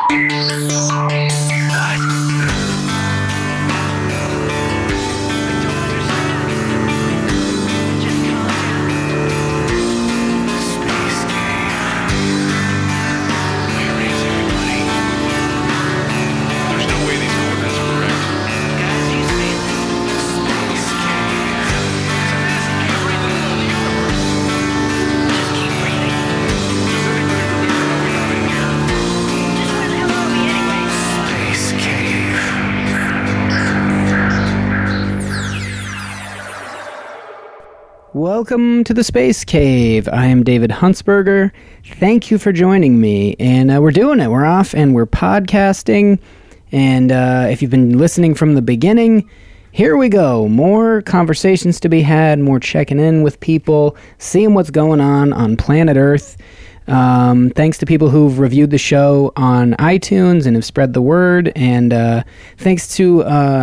Welcome to the Space Cave. I am David Huntsberger. Thank you for joining me. And we're doing it. We're off and we're podcasting. And if you've been listening from the beginning, here we go. More conversations to be had, more checking in with people, seeing what's going on planet Earth. Thanks to people who've reviewed the show on iTunes and have spread the word. And thanks to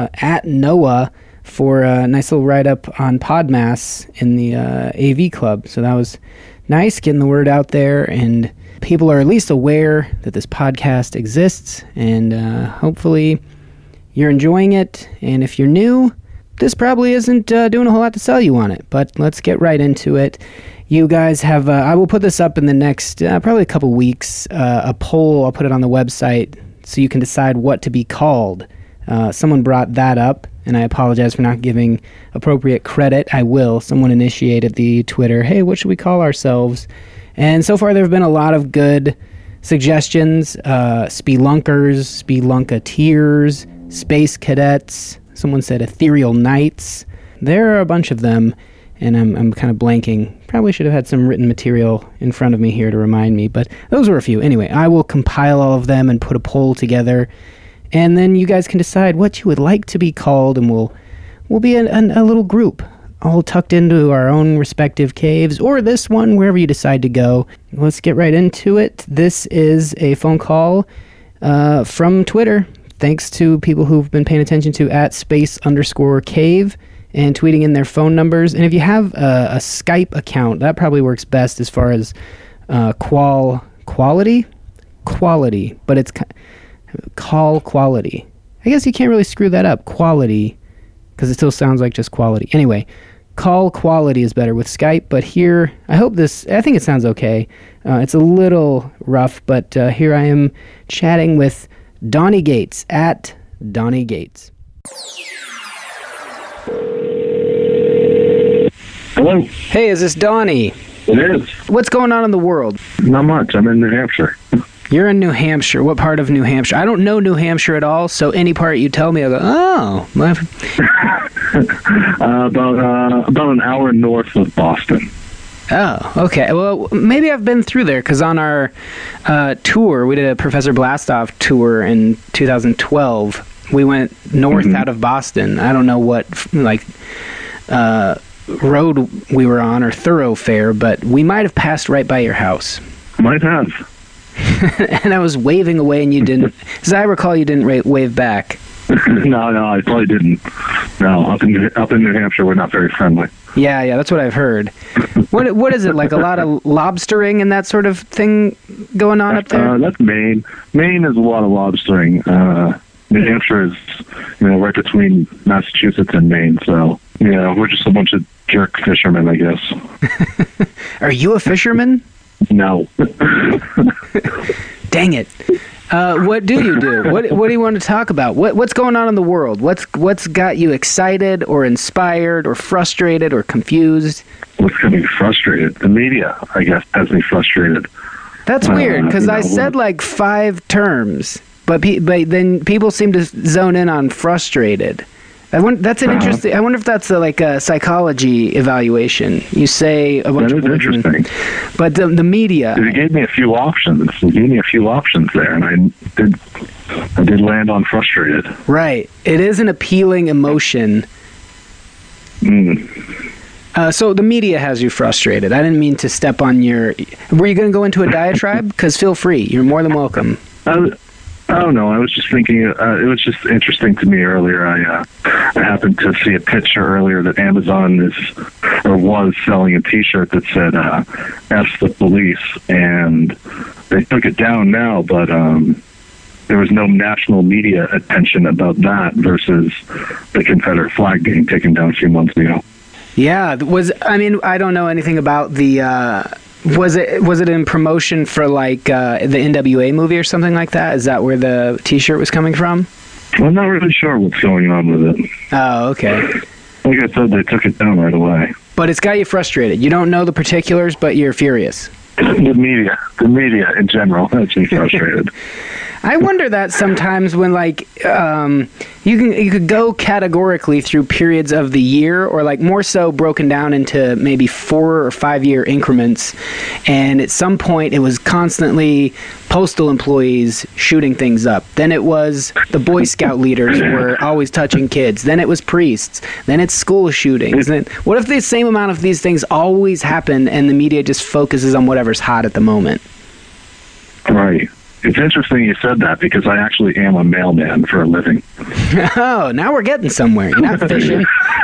@Noah for a nice little write-up on Podmass in the AV Club. So that was nice, getting the word out there, and people are at least aware that this podcast exists, and hopefully you're enjoying it. And if you're new, this probably isn't doing a whole lot to sell you on it, but let's get right into it. You guys have, I will put this up in the next, probably a couple weeks, a poll. I'll put it on the website so you can decide what to be called. Someone brought that up, and I apologize for not giving appropriate credit. I will. Someone initiated the Twitter, hey, what should we call ourselves? And so far there have been a lot of good suggestions. Spelunkers, Spelunketeers, Space Cadets. Someone said Ethereal Knights. There are a bunch of them, and I'm kind of blanking. Probably should have had some written material in front of me here to remind me, but those were a few. Anyway, I will compile all of them and put a poll together. And then you guys can decide what you would like to be called, and we'll be a little group, all tucked into our own respective caves, or this one, wherever you decide to go. Let's get right into it. This is a phone call from Twitter. Thanks to people who've been paying attention to @space_cave and tweeting in their phone numbers. And if you have a Skype account, that probably works best as far as quality, but it's call quality. I guess you can't really screw that up. Quality, because it still sounds like just quality. Anyway, call quality is better with Skype, but here, I think it sounds okay. It's a little rough, but here I am chatting with Donnie Gates, @Donnie Gates. Hello. Hey, is this Donnie? It is. What's going on in the world? Not much. I'm in New Hampshire. You're in New Hampshire. What part of New Hampshire? I don't know New Hampshire at all, so any part you tell me, I'll go, oh. About an hour north of Boston. Oh, okay. Well, maybe I've been through there, because on our tour, we did a Professor Blastoff tour in 2012. We went north out of Boston. I don't know what, road we were on, or thoroughfare, but we might have passed right by your house. Might have. And I was waving away, and you didn't. As I recall, you didn't wave back. No, I probably didn't. No, up in New Hampshire, we're not very friendly. Yeah, that's what I've heard. What is it, like a lot of lobstering and that sort of thing going on up there? That's Maine. Maine is a lot of lobstering. New Hampshire is, right between Massachusetts and Maine, so, we're just a bunch of jerk fishermen, I guess. Are you a fisherman? No. Dang it. What do you do? What do you want to talk about? What's going on in the world? What's got you excited or inspired or frustrated or confused? What's got me frustrated? The media, I guess, has me frustrated. That's weird, because I said like 5 terms, but then people seem to zone in on frustrated. That's an interesting. I wonder if that's a psychology evaluation. You say a bunch of words. That is interesting. But the media. It gave me a few options. There, and I did land on frustrated. Right. It is an appealing emotion. So the media has you frustrated. I didn't mean to step on your. Were you going to go into a diatribe? Because feel free. You're more than welcome. I don't know. I was just thinking, it was just interesting to me earlier. I happened to see a picture earlier that Amazon was selling a T-shirt that said, F the police, and they took it down now, but there was no national media attention about that versus the Confederate flag being taken down a few months ago. Yeah, I don't know anything about the. Was it in promotion for like the NWA movie or something like that? Is that where the T-shirt was coming from? I'm not really sure what's going on with it. Oh, okay. Like I said, they took it down right away. But it's got you frustrated. You don't know the particulars, but you're furious. The media in general has me frustrated. I wonder that sometimes when like you could go categorically through periods of the year, or like more so broken down into maybe 4 or 5 year increments, and at some point it was constantly postal employees shooting things up. Then it was the Boy Scout leaders were always touching kids. Then it was priests. Then it's school shootings. Then what if the same amount of these things always happen and the media just focuses on whatever's hot at the moment? Right. It's interesting you said that because I actually am a mailman for a living. Oh, now we're getting somewhere. You're not fishing.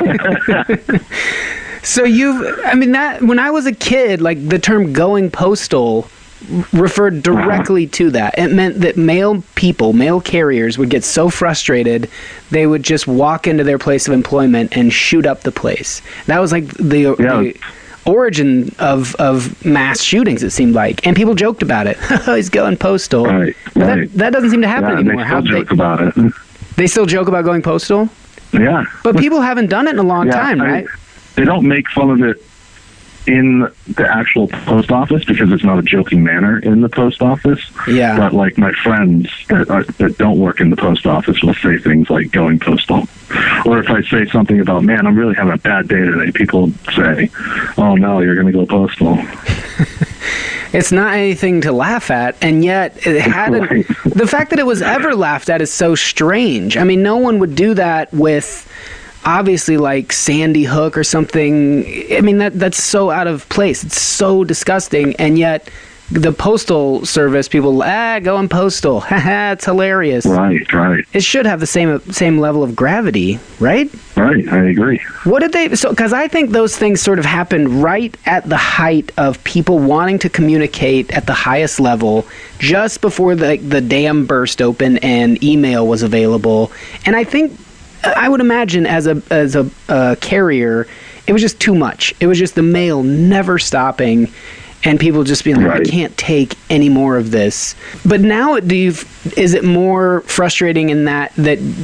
So when I was a kid, like the term going postal referred directly to that. It meant that mail carriers would get so frustrated, they would just walk into their place of employment and shoot up the place. That was like the origin of mass shootings, it seemed like, and people joked about it. He's going postal. Right. That doesn't seem to happen anymore. They still joke about it. They still joke about going postal? Yeah. But people haven't done it in a long time, right? They don't make fun of it in the actual post office because it's not a joking manner in the post office. Yeah. But like my friends that don't work in the post office will say things like going postal. Or if I say something about, man, I'm really having a bad day today, people say, oh no, you're going to go postal. It's not anything to laugh at, and yet it hadn't. Right. The fact that it was ever laughed at is so strange. I mean, no one would do that with, obviously, like Sandy Hook or something. I mean, that's so out of place. It's so disgusting, and yet the postal service people, going postal. Haha, it's hilarious. Right. It should have the same level of gravity, right? Right, I agree. What did they... So, because I think those things sort of happened right at the height of people wanting to communicate at the highest level, just before the dam burst open and email was available. And I think, I would imagine as a carrier, it was just too much. It was just the mail never stopping, and people just being like, right. I can't take any more of this. But now, is it more frustrating in that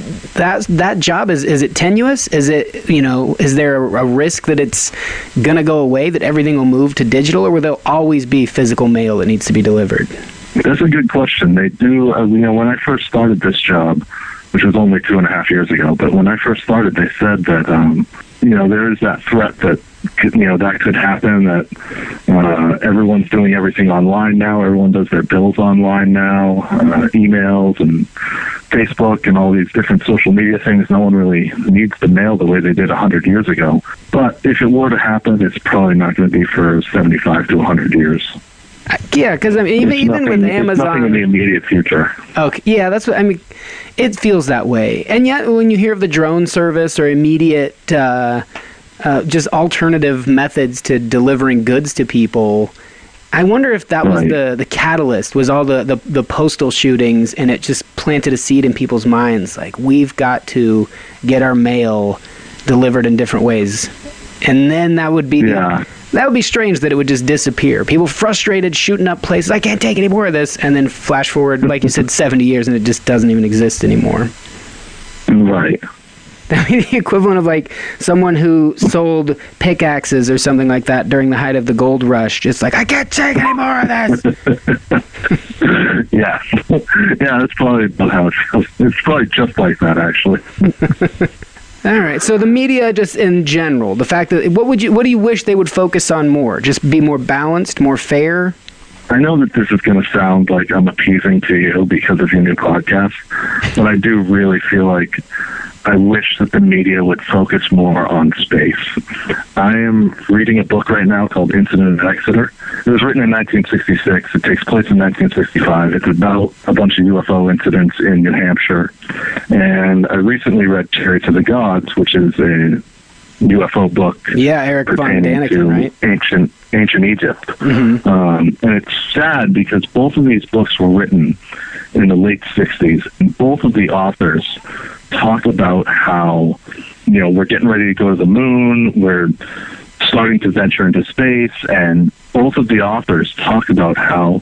job is it tenuous? Is it, is there a risk that it's gonna go away, that everything will move to digital, or will there always be physical mail that needs to be delivered? That's a good question. They do. When I first started this job, which was only 2.5 years ago, but when I first started, they said that there is that threat that that could happen, that everyone's doing everything online now. Everyone does their bills online now, emails and Facebook and all these different social media things. No one really needs the mail the way they did 100 years ago. But if it were to happen, it's probably not going to be for 75 to 100 years. Yeah, because even with Amazon, it's nothing in the immediate future. Okay, yeah, that's what I mean. It feels that way, and yet when you hear of the drone service or immediate, just alternative methods to delivering goods to people, I wonder if that was the catalyst. Was all the postal shootings, and it just planted a seed in people's minds, like we've got to get our mail delivered in different ways, and then that would be that would be strange that it would just disappear. People frustrated, shooting up places. I can't take any more of this. And then flash forward, like you said, 70 years, and it just doesn't even exist anymore. Right. That would be the equivalent of like someone who sold pickaxes or something like that during the height of the gold rush. Just like, I can't take any more of this. Yeah. Yeah, that's probably about how it feels. It's probably just like that, actually. All right. So the media, just in general, the fact that what do you wish they would focus on more? Just be more balanced, more fair? I know that this is going to sound like I'm appeasing to you because of your new podcast, but I do really feel like I wish that the media would focus more on space. I am reading a book right now called Incident at Exeter. It was written in 1966. It takes place in 1965. It's about a bunch of UFO incidents in New Hampshire. And I recently read Chariots of the Gods, which is a UFO book. Yeah, Eric von Daniken, right? Ancient Egypt. Mm-hmm. And it's sad because both of these books were written in the late 60s. And both of the authors talk about how, we're getting ready to go to the moon, we're starting to venture into space, and both of the authors talk about how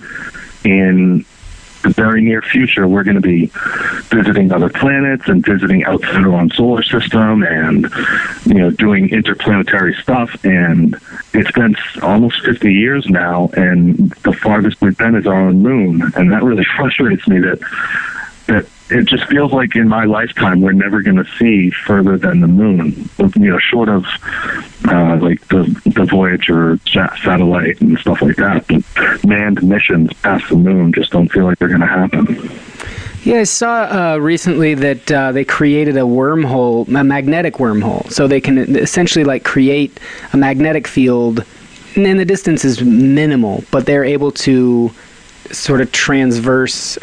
in the very near future we're going to be visiting other planets and visiting outside our own solar system and doing interplanetary stuff. And it's been almost 50 years now, and the farthest we've been is our own moon. And that really frustrates me that it just feels like in my lifetime we're never going to see further than the moon, short of like the Voyager satellite and stuff like that. But manned missions past the moon just don't feel like they're going to happen. Yeah, I saw recently that they created a wormhole, a magnetic wormhole, so they can essentially like create a magnetic field, and the distance is minimal, but they're able to sort of traverse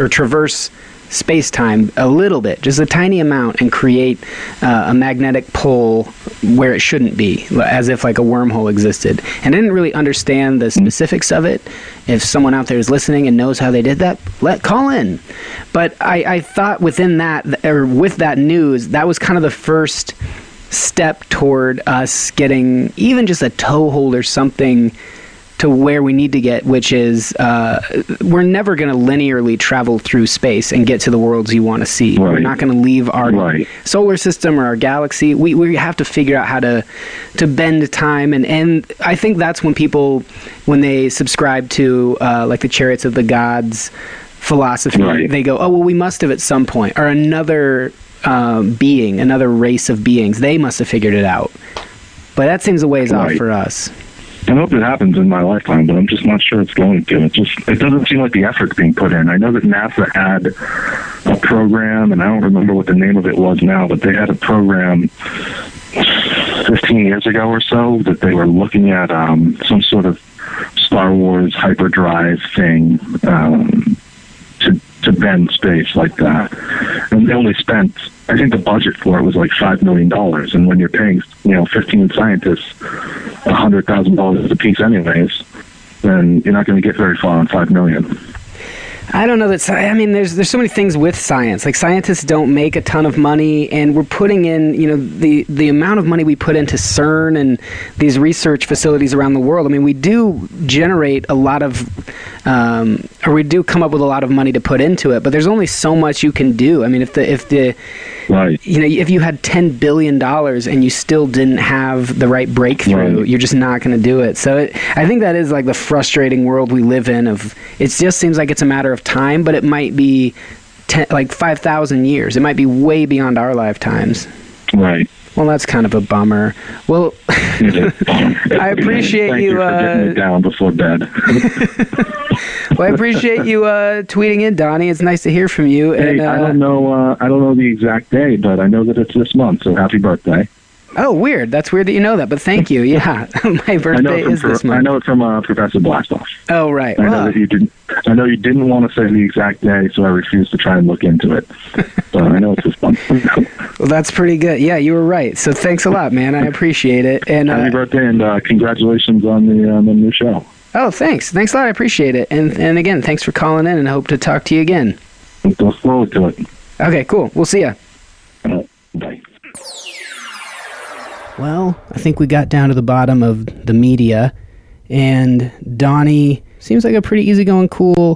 space-time a little bit, just a tiny amount, and create a magnetic pole where it shouldn't be, as if like a wormhole existed. And I didn't really understand the specifics of it. If someone out there is listening and knows how they did that, call in. But I thought within that, or with that news, that was kind of the first step toward us getting even just a toehold or something to where we need to get, which is we're never going to linearly travel through space and get to the worlds you want to see. Right. We're not going to leave our solar system or our galaxy. We have to figure out how to bend time, and I think that's when people, when they subscribe to like the Chariots of the Gods philosophy, they go, oh, well, we must have at some point, or another being, another race of beings, they must have figured it out. But that seems a ways off for us. I hope it happens in my lifetime, but I'm just not sure it's going to. It doesn't seem like the effort's being put in. I know that NASA had a program, and I don't remember what the name of it was now, but they had a program 15 years ago or so that they were looking at some sort of Star Wars hyperdrive thing to bend space like that. And they only spent, I think the budget for it was like $5 million. And when you're paying, 15 scientists $100,000 a piece anyways, then you're not going to get very far on $5 million. I don't know that. I mean, there's so many things with science. Like, scientists don't make a ton of money, and we're putting in, the amount of money we put into CERN and these research facilities around the world. I mean, we do generate a lot of, or we do come up with a lot of money to put into it. But there's only so much you can do. I mean, if if you had $10 billion and you still didn't have the right breakthrough, you're just not going to do it. So I think that is like the frustrating world we live in. It just seems like it's a matter of time, but it might be like 5,000 years. It might be way beyond our lifetimes. Right. Well, that's kind of a bummer. Well, I appreciate Thank you for getting it down before bed. Well, I appreciate you tweeting in, Donnie. It's nice to hear from you. Hey, and, I don't know the exact day, but I know that it's this month. So happy birthday! Oh, weird. That's weird that you know that, but thank you. Yeah, my birthday is this month. I know it from Professor Blastoff. Oh, right. I know that you didn't. I know you didn't want to say the exact day, so I refused to try and look into it. But I know it's this month. Well, that's pretty good. Yeah, you were right. So thanks a lot, man. I appreciate it. And happy birthday, and congratulations on the new show. Oh, thanks. Thanks a lot. I appreciate it. And again, thanks for calling in, and I hope to talk to you again. Look forward to it. Okay, cool. We'll see ya. Bye. Well, I think we got down to the bottom of the media, and Donnie seems like a pretty easygoing, cool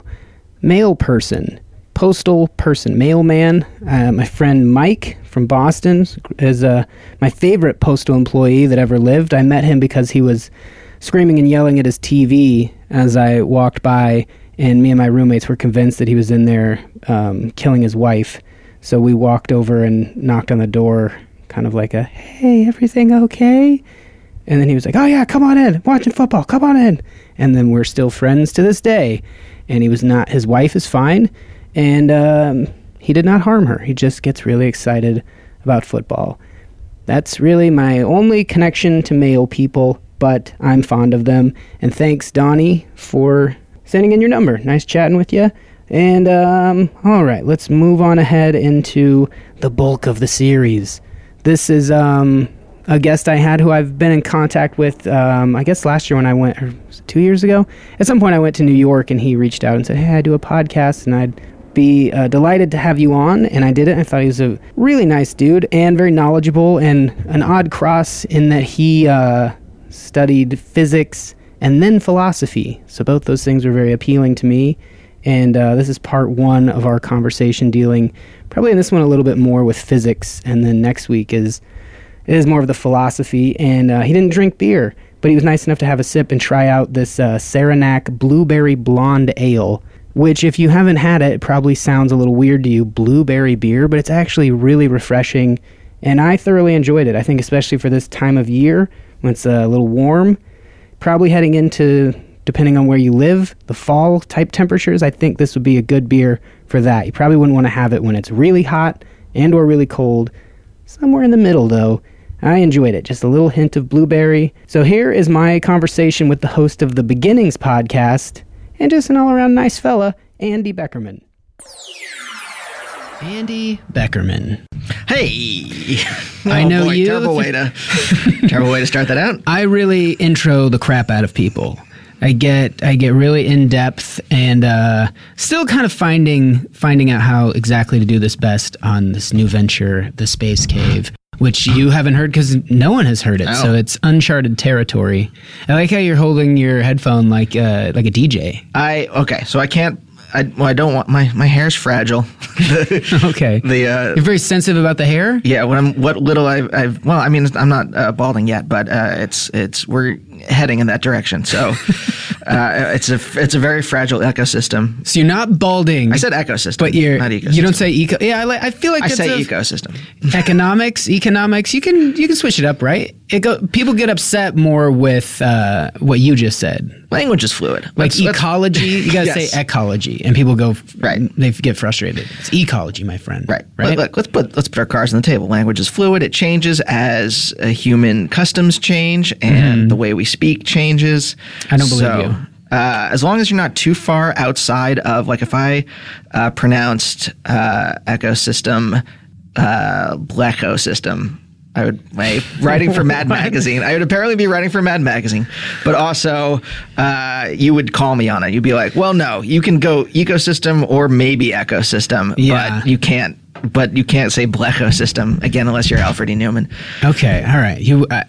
postal person, mailman. My friend Mike from Boston is my favorite postal employee that ever lived. I met him because he was screaming and yelling at his TV as I walked by, and me and my roommates were convinced that he was in there killing his wife. So we walked over and knocked on the door, kind of like a, hey, everything okay? And then he was like, oh yeah, come on in, watching football, come on in. And then we're still friends to this day. And he was not, his wife is fine, and he did not harm her. He just gets really excited about football. That's really my only connection to male people, but I'm fond of them. And thanks, Donnie, for sending in your number. Nice chatting with you. And all right, let's move on ahead into the bulk of the series. This is a guest I had who I've been in contact with, I guess last year when I went, or was it 2 years ago? At some point I went to New York, and he reached out and said, hey, I do a podcast, and I'd be delighted to have you on, and I did it. I thought he was a really nice dude and very knowledgeable, and an odd cross in that he studied physics and then philosophy. So both those things were very appealing to me. And this is part one of our conversation, dealing probably in this one a little bit more with physics, and then next week is more of the philosophy. And he didn't drink beer, but he was nice enough to have a sip and try out this Saranac Blueberry Blonde Ale, which if you haven't had it, it probably sounds a little weird to you, blueberry beer, but it's actually really refreshing, and I thoroughly enjoyed it. I think especially for this time of year when it's a little warm, probably heading into, depending on where you live, the fall type temperatures, I think this would be a good beer for that. You probably wouldn't want to have it when it's really hot and or really cold. Somewhere in the middle, though. I enjoyed it. Just a little hint of blueberry. So here is my conversation with the host of the Beginnings podcast, and just an all-around nice fella, Andy Beckerman. Andy Beckerman. Hey! I know boy, you. Terrible way to start that out. I really intro the crap out of people. I get really in depth, and still kind of finding out how exactly to do this best on this new venture, the Space Cave, which you haven't heard because no one has heard it. So it's uncharted territory. I like how you're holding your headphone like a DJ. So I can't. I don't want my hair's fragile. Okay. You're very sensitive about the hair? Yeah. What little I've well, I mean, I'm not balding yet, but we're heading in that direction. So it's a very fragile ecosystem. So you're not balding. I said ecosystem, but you're not ecosystem. You don't say eco. Yeah, I feel like I say ecosystem. Economics. You can switch it up, right? People get upset more with what you just said. Language is fluid. Like ecology, you gotta yes. say ecology, and people go right. They get frustrated. It's ecology, my friend. Right. Right. Look, let's put our cards on the table. Language is fluid. It changes as human customs change and the way we speak changes. I don't believe you. As long as you're not too far outside of, like, if I pronounced ecosystem, blechosystem, I would writing for Mad Magazine. I would apparently be writing for Mad Magazine, but also you would call me on it. You'd be like, "Well, no, you can go ecosystem or maybe ecosystem, but you can't." But you can't say blechosystem again unless you're Alfred E. Newman. Okay, all right.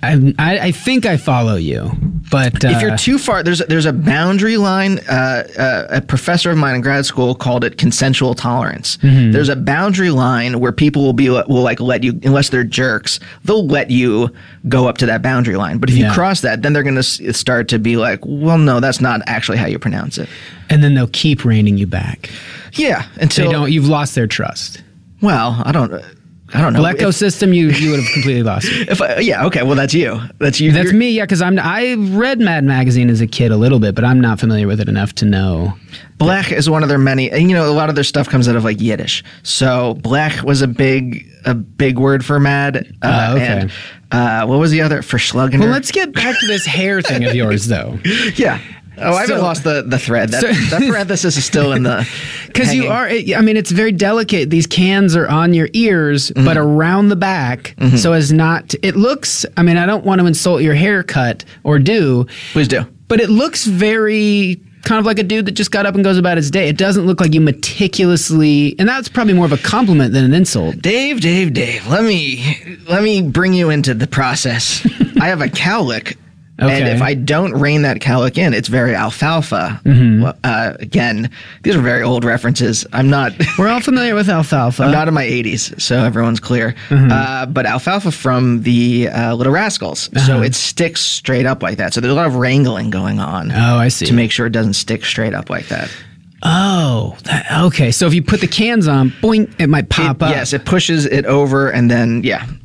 I think I follow you, but if you're too far, there's a boundary line. A professor of mine in grad school called it consensual tolerance. There's a boundary line where people will let you, unless they're jerks, they'll let you go up to that boundary line. But if you cross that, then they're going to start to be like, well, no, that's not actually how you pronounce it. And then they'll keep reining you back. Yeah, until you've lost their trust. Well, I don't know. Blechosystem, you would have completely lost me. Okay. Well, that's you. That's you. That's me. Yeah, because I read Mad Magazine as a kid a little bit, but I'm not familiar with it enough to know. Blech is one of their many, and a lot of their stuff comes out of like Yiddish. So blech was a big word for mad. Okay. And what was the other for Schluggener? Well, let's get back to this hair thing of yours, though. Yeah. Oh, I haven't lost the thread. That parenthesis is still in the... Because you are... I mean, it's very delicate. These cans are on your ears, but around the back, so as not... It looks... I mean, I don't want to insult your haircut, or do. Please do. But it looks very... kind of like a dude that just got up and goes about his day. It doesn't look like you meticulously... And that's probably more of a compliment than an insult. Dave, let me bring you into the process. I have a cowlick. Okay. And if I don't rein that cowlick in, it's very alfalfa. Again, these are very old references. I'm not... We're all familiar with alfalfa. I'm not in my 80s, so everyone's clear. But alfalfa from the Little Rascals. So it sticks straight up like that. So there's a lot of wrangling going on. Oh, I see. To make sure it doesn't stick straight up like that. Oh, okay. So if you put the cans on, boing, it might pop up. Yes, it pushes it over, and then,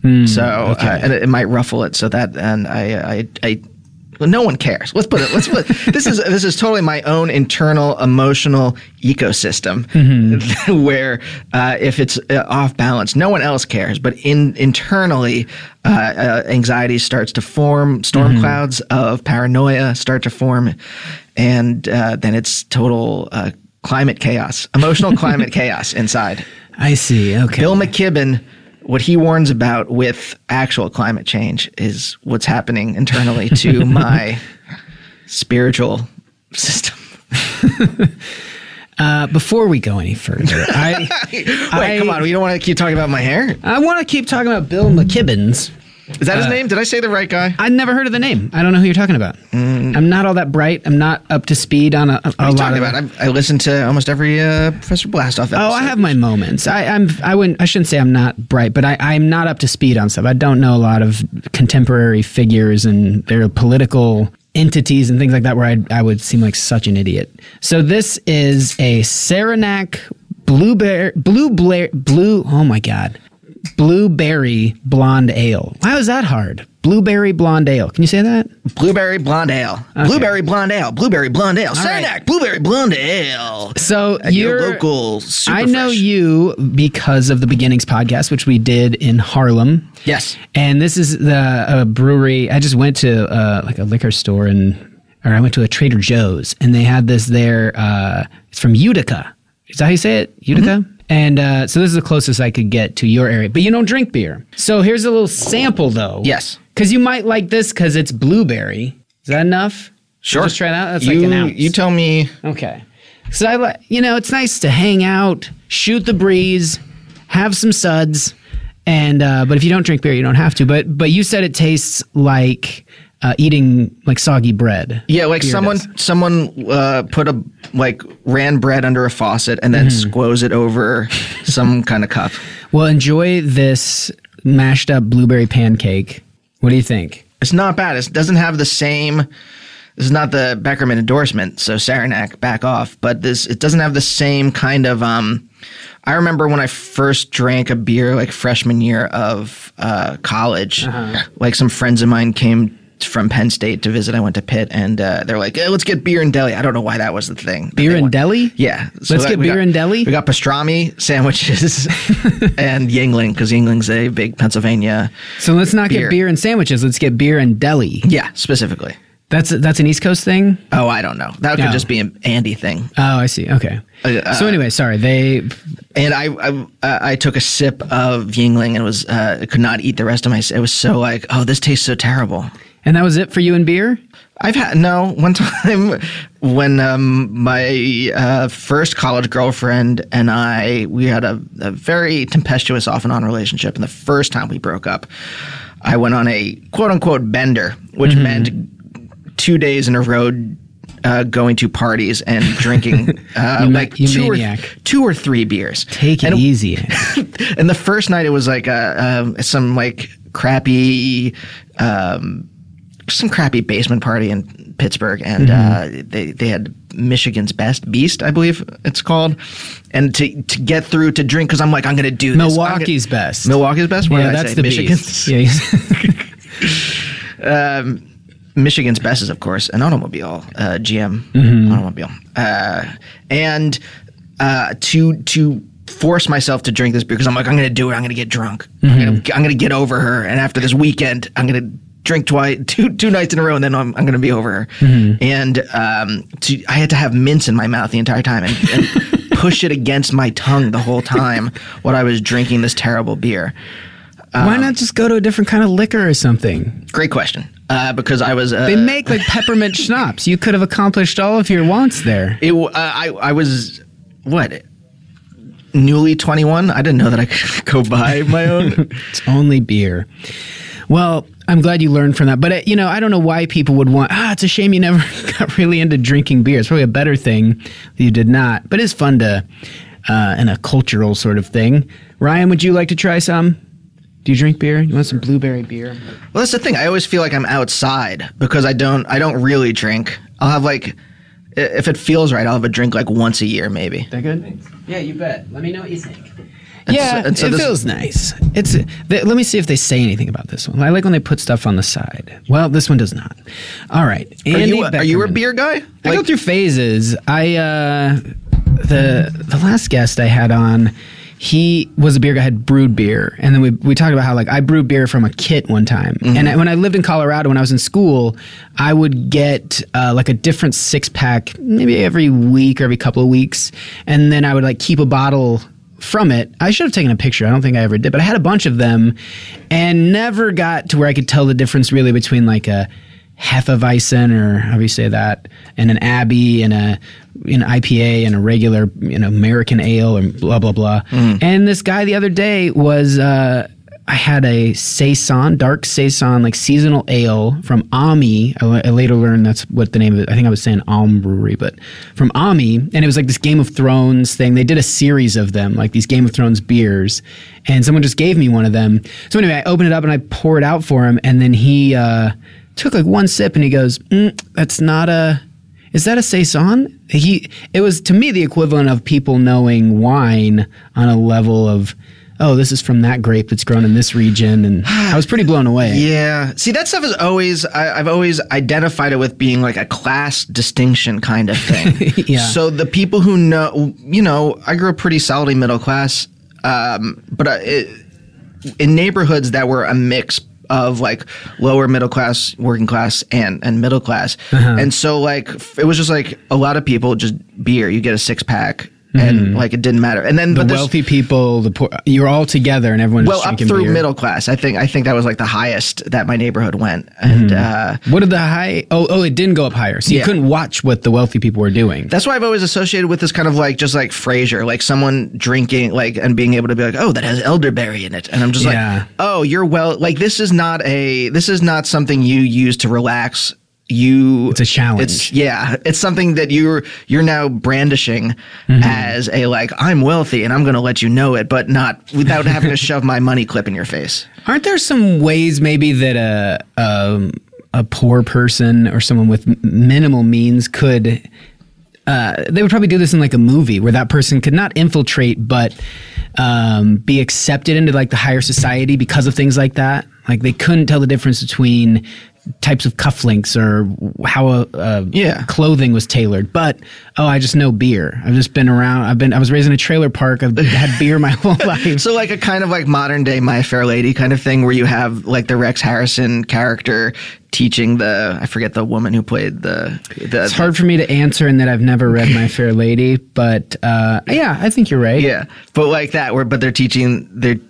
So and it might ruffle it, so that, and I well, no one cares. Let's put this is totally my own internal emotional ecosystem where if it's off balance, no one else cares. But internally, anxiety starts to form. Storm clouds of paranoia start to form, and then it's total climate chaos, emotional climate chaos inside. I see. Okay. Bill McKibben. What he warns about with actual climate change is what's happening internally to my spiritual system. Before we go any further, Wait, come on. You don't want to keep talking about my hair? I want to keep talking about Bill McKibbins. Is that his name? Did I say the right guy? I'd never heard of the name. I don't know who you're talking about. I'm not all that bright. I'm not up to speed on a What are you lot talking of. about? I listened to almost every Professor Blastoff episode. Oh, I have my moments. I shouldn't say I'm not bright, but I'm not up to speed on stuff. I don't know a lot of contemporary figures and their political entities and things like that where I would seem like such an idiot. So this is a Saranac blueberry blonde ale. Why was that hard? Blueberry blonde ale. Can you say that? Blueberry blonde ale. Okay. Blueberry blonde ale. Blueberry blonde ale. Saranac right. blueberry blonde ale. So At your you're local super I know fresh. you because of the Beginnings podcast, which we did in Harlem. Yes. And this is the brewery. I just went to like a liquor store I went to a Trader Joe's, and they had this there. It's from Utica. Is that how you say it? Utica? Mm-hmm. And so this is the closest I could get to your area. But you don't drink beer. So here's a little sample, though. Yes. Because you might like this because it's blueberry. Is that enough? Sure. Just try it out? That's like an ounce. You tell me. Okay. So it's nice to hang out, shoot the breeze, have some suds, and but if you don't drink beer, you don't have to. But you said it tastes like eating like soggy bread. Yeah, like Beer someone ran bread under a faucet and then squoze it over some kind of cup. Well, enjoy this mashed up blueberry pancake. What do you think? It's not bad. It doesn't have the same. This is not the Beckerman endorsement, so Saranac, back off. But it doesn't have the same kind of. I remember when I first drank a beer, like freshman year of college. Like some friends of mine came from Penn State to visit. I went to Pitt, and they're like, hey, let's get beer in deli. I don't know why that was the thing. Beer in deli? Yeah. Let's get beer in deli? We got pastrami sandwiches and Yingling, because Yingling's a big Pennsylvania. So let's not get beer and sandwiches. Let's get beer and deli. Yeah, specifically. That's an East Coast thing? Oh, I don't know. That could just be an Andy thing. Oh, I see. Okay. So anyway, sorry. And I took a sip of Yingling and was could not eat the rest of my. It was so like, oh, this tastes so terrible. And that was it for you and beer? I've had one time when my first college girlfriend and we had a very tempestuous off and on relationship, and the first time we broke up, I went on a quote unquote bender, which meant 2 days in a row going to parties and drinking two or three beers. Take it easy. And the first night it was like some like crappy. Some crappy basement party in Pittsburgh, and they had Michigan's Best Beast, I believe it's called, and to get through to drink, because I'm like, I'm going to do this. Milwaukee's Best. What yeah, did I that's say? the Michigan's. Beast. Yeah. Michigan's Best is, of course, an automobile, GM automobile, and to force myself to drink this beer, because I'm like, I'm going to do it. I'm going to get drunk. I'm going to get over her, and after this weekend, I'm going to drink two nights in a row, and then I'm going to be over her. And I had to have mints in my mouth the entire time and push it against my tongue the whole time while I was drinking this terrible beer. Why not just go to a different kind of liquor or something? Great question. Because I was... they make like peppermint schnapps. You could have accomplished all of your wants there. I was... What? Newly 21? I didn't know that I could go buy my own. It's only beer. Well, I'm glad you learned from that. But, I don't know why people would want, it's a shame you never got really into drinking beer. It's probably a better thing that you did not. But it's fun to, and a cultural sort of thing. Ryan, would you like to try some? Do you drink beer? You want some blueberry beer? Well, that's the thing. I always feel like I'm outside because I don't really drink. I'll have like, if it feels right, I'll have a drink like once a year maybe. That good? Yeah, you bet. Let me know what you think. And so it feels nice. Let me see if they say anything about this one. I like when they put stuff on the side. Well, this one does not. All right. Are you a beer guy? I go through phases. The last guest I had on, he was a beer guy, had brewed beer. And then we talked about how like I brewed beer from a kit one time. And when I lived in Colorado, when I was in school, I would get like a different 6-pack maybe every week or every couple of weeks. And then I would like keep a bottle from it. I should have taken a picture. I don't think I ever did, but I had a bunch of them and never got to where I could tell the difference really between like a Hefeweizen, or how do you say that, and an Abbey, and an IPA, and a regular, American ale, and blah blah blah. And this guy the other day was. I had a Saison, dark Saison, like seasonal ale from Ami. I later learned that's what the name of it. I think I was saying Alm Brewery, but from Ami, and it was like this Game of Thrones thing. They did a series of them, like these Game of Thrones beers, and someone just gave me one of them. So anyway, I opened it up and I poured it out for him, and then he took like one sip and he goes, "That's not a. Is that a Saison?" It was to me the equivalent of people knowing wine on a level of. Oh, this is from that grape that's grown in this region, and I was pretty blown away. Yeah. See, that stuff is always, I've always identified it with being like a class distinction kind of thing. Yeah. So the people who know, I grew up pretty solidly middle class, but in neighborhoods that were a mix of like lower middle class, working class, and middle class. And so like, it was just like a lot of people, just beer, you get a 6-pack. And like it didn't matter, and then the wealthy people, the poor, you're all together, and everyone's up through beer. Middle class. I think that was like the highest that my neighborhood went. And what did the high? Oh, it didn't go up higher, so you couldn't watch what the wealthy people were doing. That's why I've always associated with this kind of like just like Frasier, like someone drinking like and being able to be like, oh, that has elderberry in it, and I'm just like, oh, you're like this is not something you use to relax. It's a challenge. It's something that you're now brandishing as a like, I'm wealthy and I'm going to let you know it, but not without having to shove my money clip in your face. Aren't there some ways maybe that a poor person or someone with minimal means could they would probably do this in like a movie where that person could not infiltrate but be accepted into like the higher society because of things like that? Like they couldn't tell the difference between types of cufflinks or how clothing was tailored, but I just know beer. I've just been around. I was raised in a trailer park. I've had beer my whole life. So like a kind of like modern day My Fair Lady kind of thing, where you have like the Rex Harrison character teaching I forget the woman who played the. It's hard for me to answer in that I've never read My Fair Lady, but I think you're right. Yeah, but like that, but they're teaching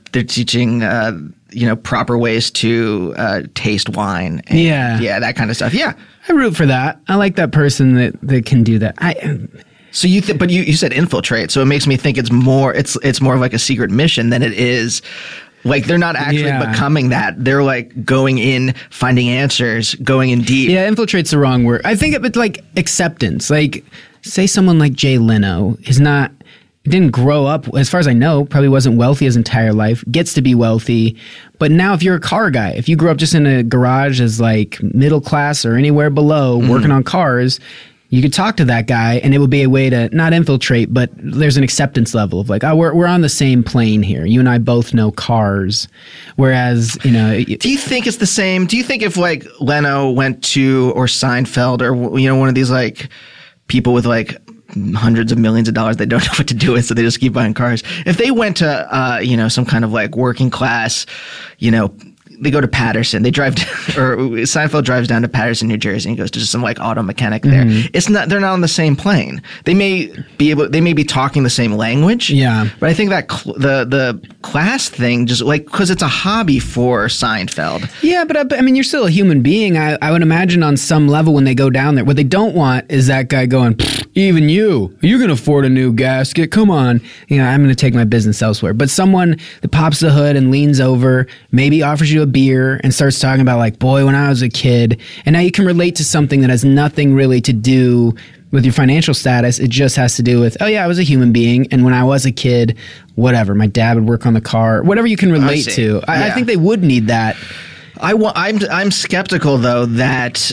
proper ways to taste wine. And, that kind of stuff. Yeah, I root for that. I like that person that can do that. So but you said infiltrate, so it makes me think it's more of like a secret mission than it is. Like they're not actually becoming that. They're like going in, finding answers, going in deep. Yeah, infiltrate's the wrong word. I think it's like acceptance. Like say someone like Jay Leno didn't grow up, as far as I know, probably wasn't wealthy his entire life, gets to be wealthy. But now if you're a car guy, if you grew up just in a garage as like middle class or anywhere below working on cars, you could talk to that guy and it would be a way to not infiltrate, but there's an acceptance level of like, we're on the same plane here. You and I both know cars. Whereas, do you think it's the same? Do you think if like Leno went to, or Seinfeld, or, one of these like people with like hundreds of millions of dollars they don't know what to do with, so they just keep buying cars. If they went to, some kind of like working class, they go to Patterson. They drive, or Seinfeld drives down to Patterson, New Jersey, and goes to just some like auto mechanic there. It's not. They're not on the same plane. They may be talking the same language. Yeah, but I think that the class thing, just like because it's a hobby for Seinfeld. Yeah, but I mean, you're still a human being. I would imagine on some level when they go down there, what they don't want is that guy going, even you can afford a new gasket. Come on, I'm going to take my business elsewhere. But someone that pops the hood and leans over, maybe offers you a beer and starts talking about like, boy, when I was a kid, and now you can relate to something that has nothing really to do with your financial status. It just has to do with, I was a human being, and when I was a kid, whatever, my dad would work on the car, whatever you can relate to. I think they would need that. I'm skeptical though that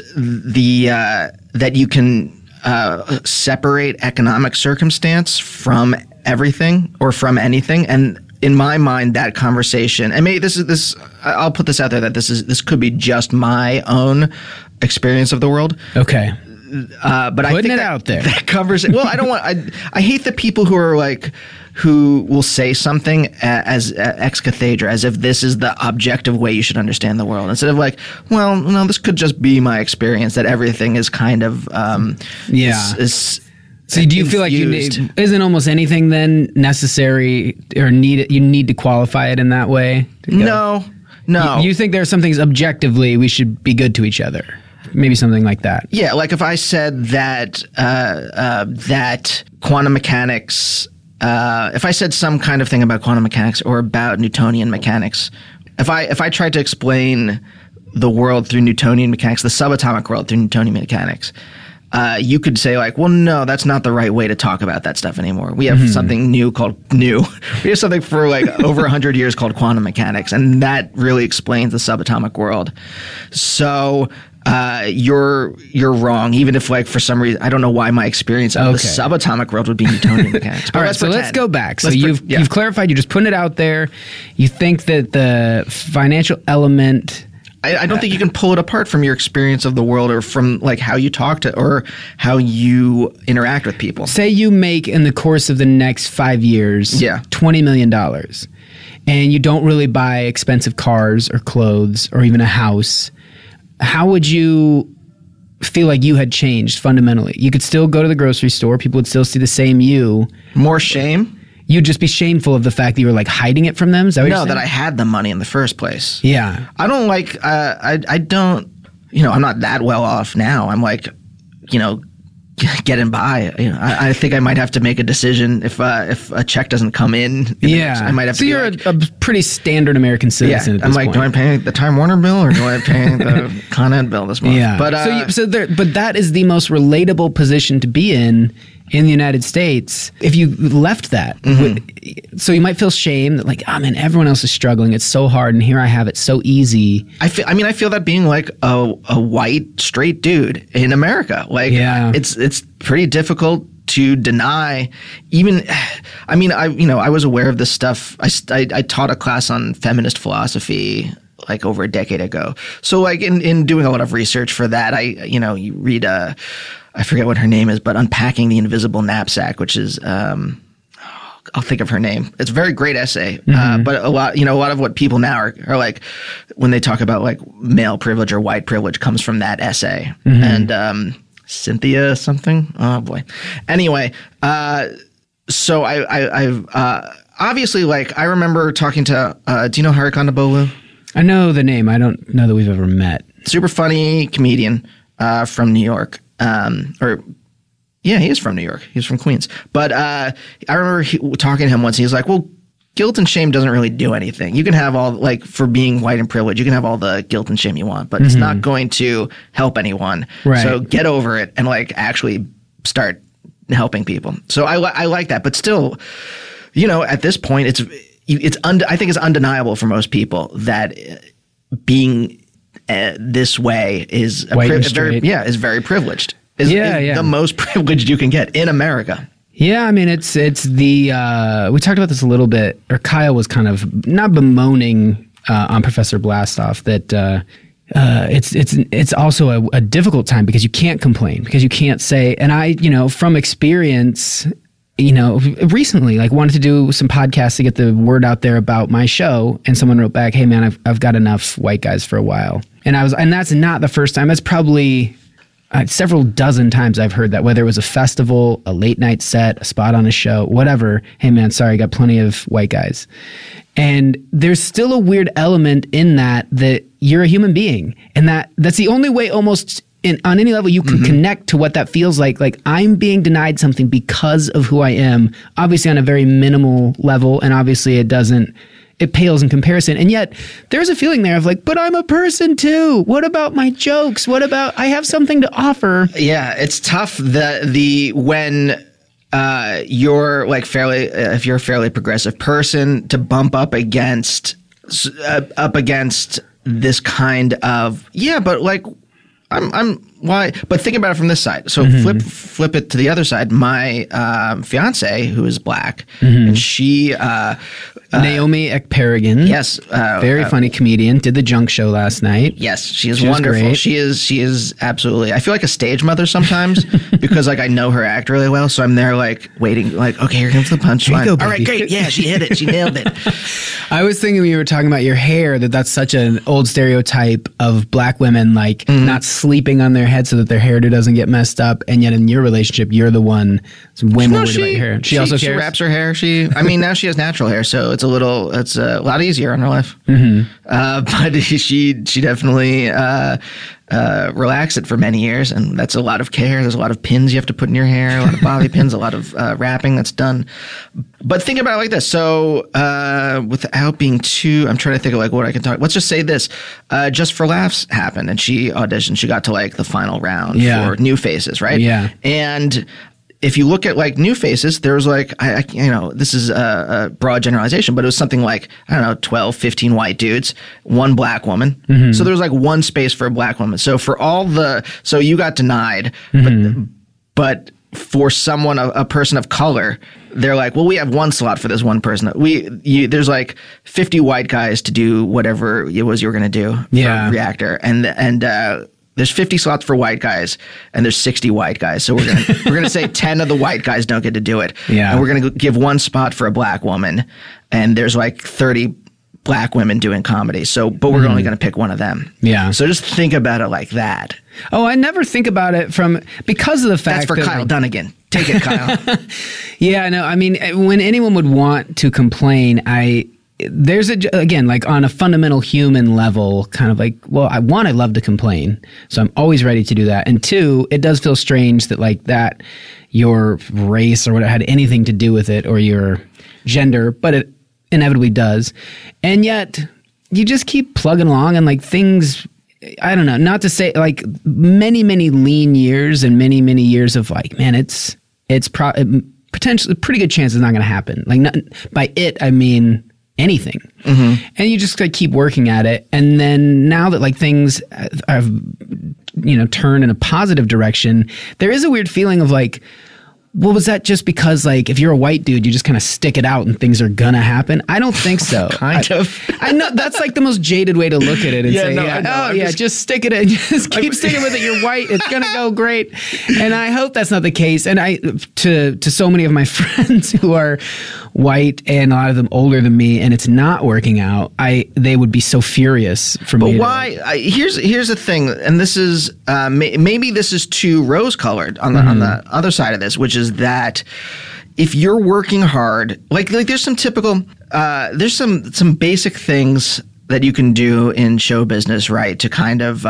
that you can separate economic circumstance from everything or from anything. And in my mind, that conversation, and maybe this I'll put this out there that this could be just my own experience of the world. Okay. But Putting I think it out there. That conversation. Well, I don't want. I hate the people who are like, who will say something as ex cathedra, as if this is the objective way you should understand the world, instead of like, well, no, this could just be my experience that everything is kind of is so do you feel like isn't almost anything then necessary or you need to qualify it in that way? No. You think there are some things objectively we should be good to each other? maybe something like that. Yeah, like if I said that that quantum mechanics, if I said some kind of thing about quantum mechanics or about Newtonian mechanics, if I tried to explain the world through Newtonian mechanics, the subatomic world through Newtonian mechanics, you could say like, well, no, that's not the right way to talk about that stuff anymore. We have something new. We have something for like over 100 years called quantum mechanics, and that really explains the subatomic world. So you're wrong, even if like for some reason I don't know why my experience of the subatomic world would be Newtonian mechanics. All right, so let's go back. So you've clarified. You're just putting it out there. You think that the financial element. I don't think you can pull it apart from your experience of the world or from like how you talk to or how you interact with people. Say you make in the course of the next 5 years $20 million and you don't really buy expensive cars or clothes or even a house. How would you feel like you had changed fundamentally? You could still go to the grocery store. People would still see the same you. More shame? You'd just be shameful of the fact that you were like hiding it from them? Is that what you're saying? That I had the money in the first place. Yeah. I don't like, I don't, I'm not that well off now. I'm like, getting by. I think I might have to make a decision if a check doesn't come in. I might have to. So you're a pretty standard American citizen at this point. Do I pay the Time Warner bill or do I pay the Con Ed bill this month? Yeah. But but that is the most relatable position to be in the United States. If you left that, so you might feel shame that like, oh man, everyone else is struggling. It's so hard, and here I have it so easy. I feel that being like a white straight dude in America, like it's pretty difficult to deny. Even, I was aware of this stuff. I taught a class on feminist philosophy like over a decade ago. So like in doing a lot of research for that, you read I forget what her name is, but Unpacking the Invisible Knapsack, which is I'll think of her name. It's a very great essay, but a lot of what people now are like when they talk about like male privilege or white privilege comes from that essay. And Cynthia something. Oh boy. Anyway, so I've obviously like I remember talking to. Do you know Hari Kondabolu? I know the name. I don't know that we've ever met. Super funny comedian from New York. He is from New York. He's from Queens. But I remember talking to him once. He was like, well, guilt and shame doesn't really do anything. You can have all, like, for being white and privileged, you can have all the guilt and shame you want, but it's not going to help anyone. Right. So get over it and, like, actually start helping people. So I like that. But still, at this point, I think it's undeniable for most people that being this way is is very privileged. Is the most privileged you can get in America. Yeah, I mean it's the we talked about this a little bit, or Kyle was kind of not bemoaning on Professor Blastoff that it's also a difficult time because you can't complain, because you can't say, and I from experience. Recently, like wanted to do some podcasts to get the word out there about my show, and someone wrote back, "Hey man, I've got enough white guys for a while." And that's not the first time. That's probably several dozen times I've heard that, whether it was a festival, a late night set, a spot on a show, whatever. Hey man, sorry, I got plenty of white guys. And there's still a weird element in that you're a human being, and that's the only way almost. On any level, you can connect to what that feels like. Like, I'm being denied something because of who I am, obviously on a very minimal level, and obviously it pales in comparison. And yet, there's a feeling there of like, but I'm a person too. What about my jokes? What about, I have something to offer? Yeah, it's tough when you're like if you're a fairly progressive person, to bump up against this kind of, but like, I'm why? But think about it from this side. So flip it to the other side. My fiance, who is black, and she Naomi Ekperigin. Yes, very funny comedian. Did the Junk Show last night. Yes, she is wonderful. She is absolutely. I feel like a stage mother sometimes because like I know her act really well, so I'm there like waiting, like okay, here comes the punchline. All right, great. Yeah, she hit it. She nailed it. I was thinking when you were talking about your hair that's such an old stereotype of black women like not sleeping on their head so that their hairdo doesn't get messed up, and yet in your relationship you're the one that's way more worried about your hair. She also cares? Wraps her hair. Now she has natural hair, so it's a lot easier on her life. But she definitely relax it for many years, and that's a lot of care. There's a lot of pins you have to put in your hair, a lot of bobby pins, a lot of wrapping that's done. But think about it like this. So without being too, I'm trying to think of like what I can talk. Let's just say this. Just for Laughs happened, and she auditioned. She got to like the final round for New Faces, right? Yeah. And if you look at like New Faces, there was like, this is a broad generalization, but it was something like, 12, 15 white dudes, one black woman. Mm-hmm. So there was like one space for a black woman. So so you got denied, but for someone, a person of color, they're like, well, we have one slot for this one person. There's like 50 white guys to do whatever it was you were going to do for Reactor. And there's 50 slots for white guys, and there's 60 white guys. So we're gonna say 10 of the white guys don't get to do it. Yeah. And we're gonna give one spot for a black woman, and there's like 30 black women doing comedy. So, but we're only gonna pick one of them. Yeah. So just think about it like that. Oh, I never think about it because of the fact that's for Kyle Dunnigan. Take it, Kyle. Yeah, no, I mean, when anyone would want to complain, there's again, like on a fundamental human level, kind of like, well, I love to complain. So I'm always ready to do that. And two, it does feel strange that like that, your race or whatever had anything to do with it, or your gender, but it inevitably does. And yet you just keep plugging along, and like things, I don't know, not to say like many, many lean years and many, many years of like, man, it's potentially pretty good chance it's not going to happen. Like by it, I mean anything. Mm-hmm. And you just like keep working at it. And then now that like things have, turned in a positive direction, there is a weird feeling of like, well, was that just because like if you're a white dude, you just kind of stick it out and things are gonna happen? I don't think so. Kind of. I know that's like the most jaded way to look at it and say, just stick it in. Just keep sticking with it. You're white. It's gonna go great. And I hope that's not the case. And to so many of my friends who are white and a lot of them older than me, and it's not working out, they would be so furious for me. But why? Here's the thing, and this is maybe this is too rose-colored on the other side of this, which is that if you're working hard, like there's some typical, there's some basic things that you can do in show business, right, to kind of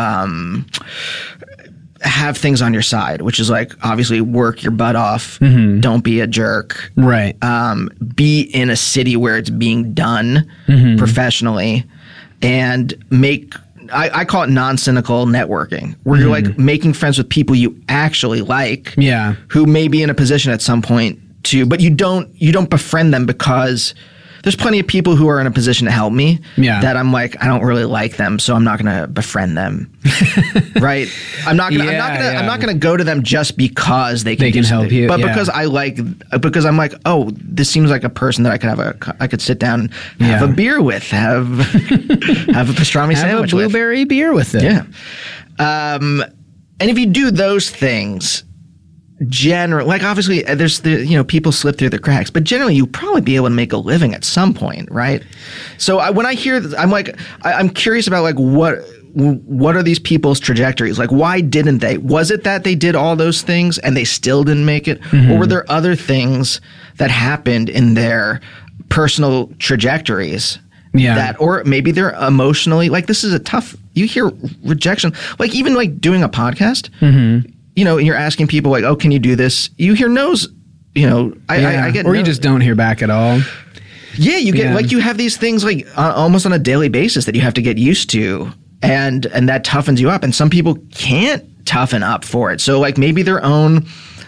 have things on your side, which is like obviously work your butt off, don't be a jerk, right? Be in a city where it's being done professionally, and make. I call it non-cynical networking, where you're like making friends with people you actually like, who may be in a position at some point to, but you don't befriend them because there's plenty of people who are in a position to help me that I'm like, I don't really like them, so I'm not going to befriend them. Right? I'm not going to go to them just because they can help you, but because because I'm like, oh, this seems like a person that I could sit down and have a beer with, have a pastrami sandwich with. Have a blueberry beer with it. Yeah. And if you do those things, like obviously there's people slip through the cracks, but generally you'll probably be able to make a living at some point, right? So when I hear this, I'm like, I'm curious about like what are these people's trajectories? Like, why didn't they? Was it that they did all those things and they still didn't make it? Or were there other things that happened in their personal trajectories? Or maybe they're emotionally, like this is a tough, you hear rejection, like even like doing a podcast, and you're asking people like, oh, can you do this? You hear no's, I get or no. you just don't hear back at all. Yeah, you get like you have these things like almost on a daily basis that you have to get used to, and that toughens you up. And some people can't toughen up for it. So like maybe their own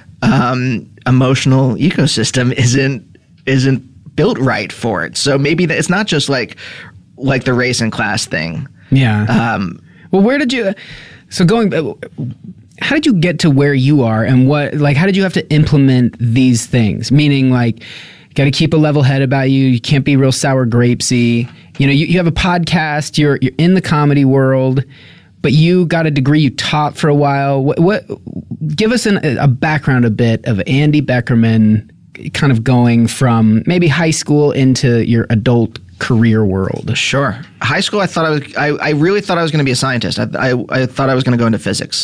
emotional ecosystem isn't built right for it. So maybe it's not just like the race and class thing. Yeah. Well, where did you? So how did you get to where you are, and how did you have to implement these things? Meaning, like, got to keep a level head about you. You can't be real sour grapesy. You have a podcast. You're in the comedy world, but you got a degree. You taught for a while. What give us a background a bit of Andy Beckerman, kind of going from maybe high school into your adult career world. Sure. High school, I really thought I was going to be a scientist. I thought I was going to go into physics.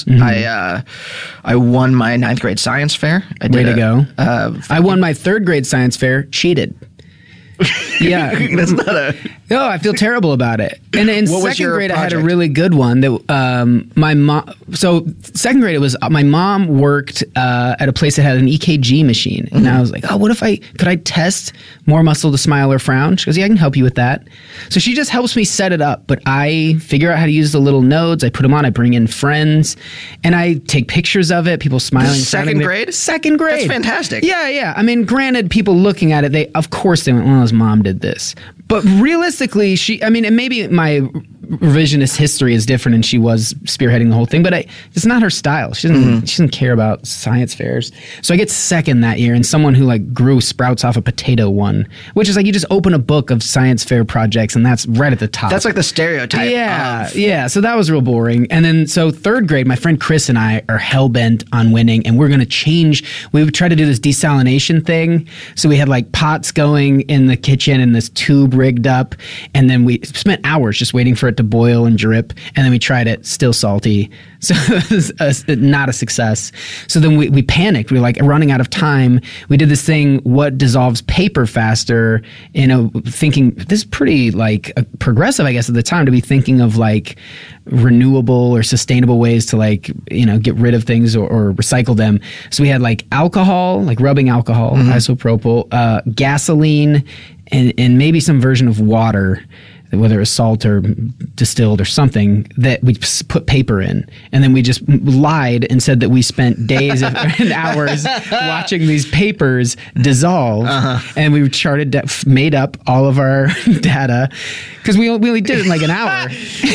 I won my 9th grade science fair. Way to go. I won my 3rd grade science fair, cheated. Yeah. That's not a... No, I feel terrible about it. And in What was second your grade, I had a project? really good one that my mom. So second grade, it was my mom worked at a place that had an EKG machine, and I was like, oh, could I test more muscle to smile or frown? She goes, yeah, I can help you with that. So she just helps me set it up, but I figure out how to use the little nodes. I put them on. I bring in friends, and I take pictures of it. People smiling. This is second grade? Second grade. That's fantastic. Yeah. I mean, granted, people looking at it, of course they went, well, his mom did this. But realistically, and maybe my revisionist history is different and she was spearheading the whole thing, but it's not her style. She doesn't care about science fairs. So I get second that year, and someone who like grew sprouts off a potato won, which is like you just open a book of science fair projects and that's right at the top. That's like the stereotype. Yeah. So that was real boring. And then so third grade, my friend Chris and I are hell-bent on winning, and we're going to change. We would try to do this desalination thing. So we had like pots going in the kitchen and this tube rigged up, and then we spent hours just waiting for it to boil and drip, and then we tried it, still salty. So it was not a success. So then we panicked. We were like running out of time. We did this thing, what dissolves paper faster, thinking this is pretty like progressive, I guess, at the time, to be thinking of like renewable or sustainable ways to like, get rid of things or recycle them. So we had like alcohol, like rubbing alcohol, isopropyl, gasoline, and maybe some version of water, whether it was salt or distilled or something, that we put paper in. And then we just lied and said that we spent days and hours watching these papers dissolve. And we made up all of our data, because we only did it in like an hour.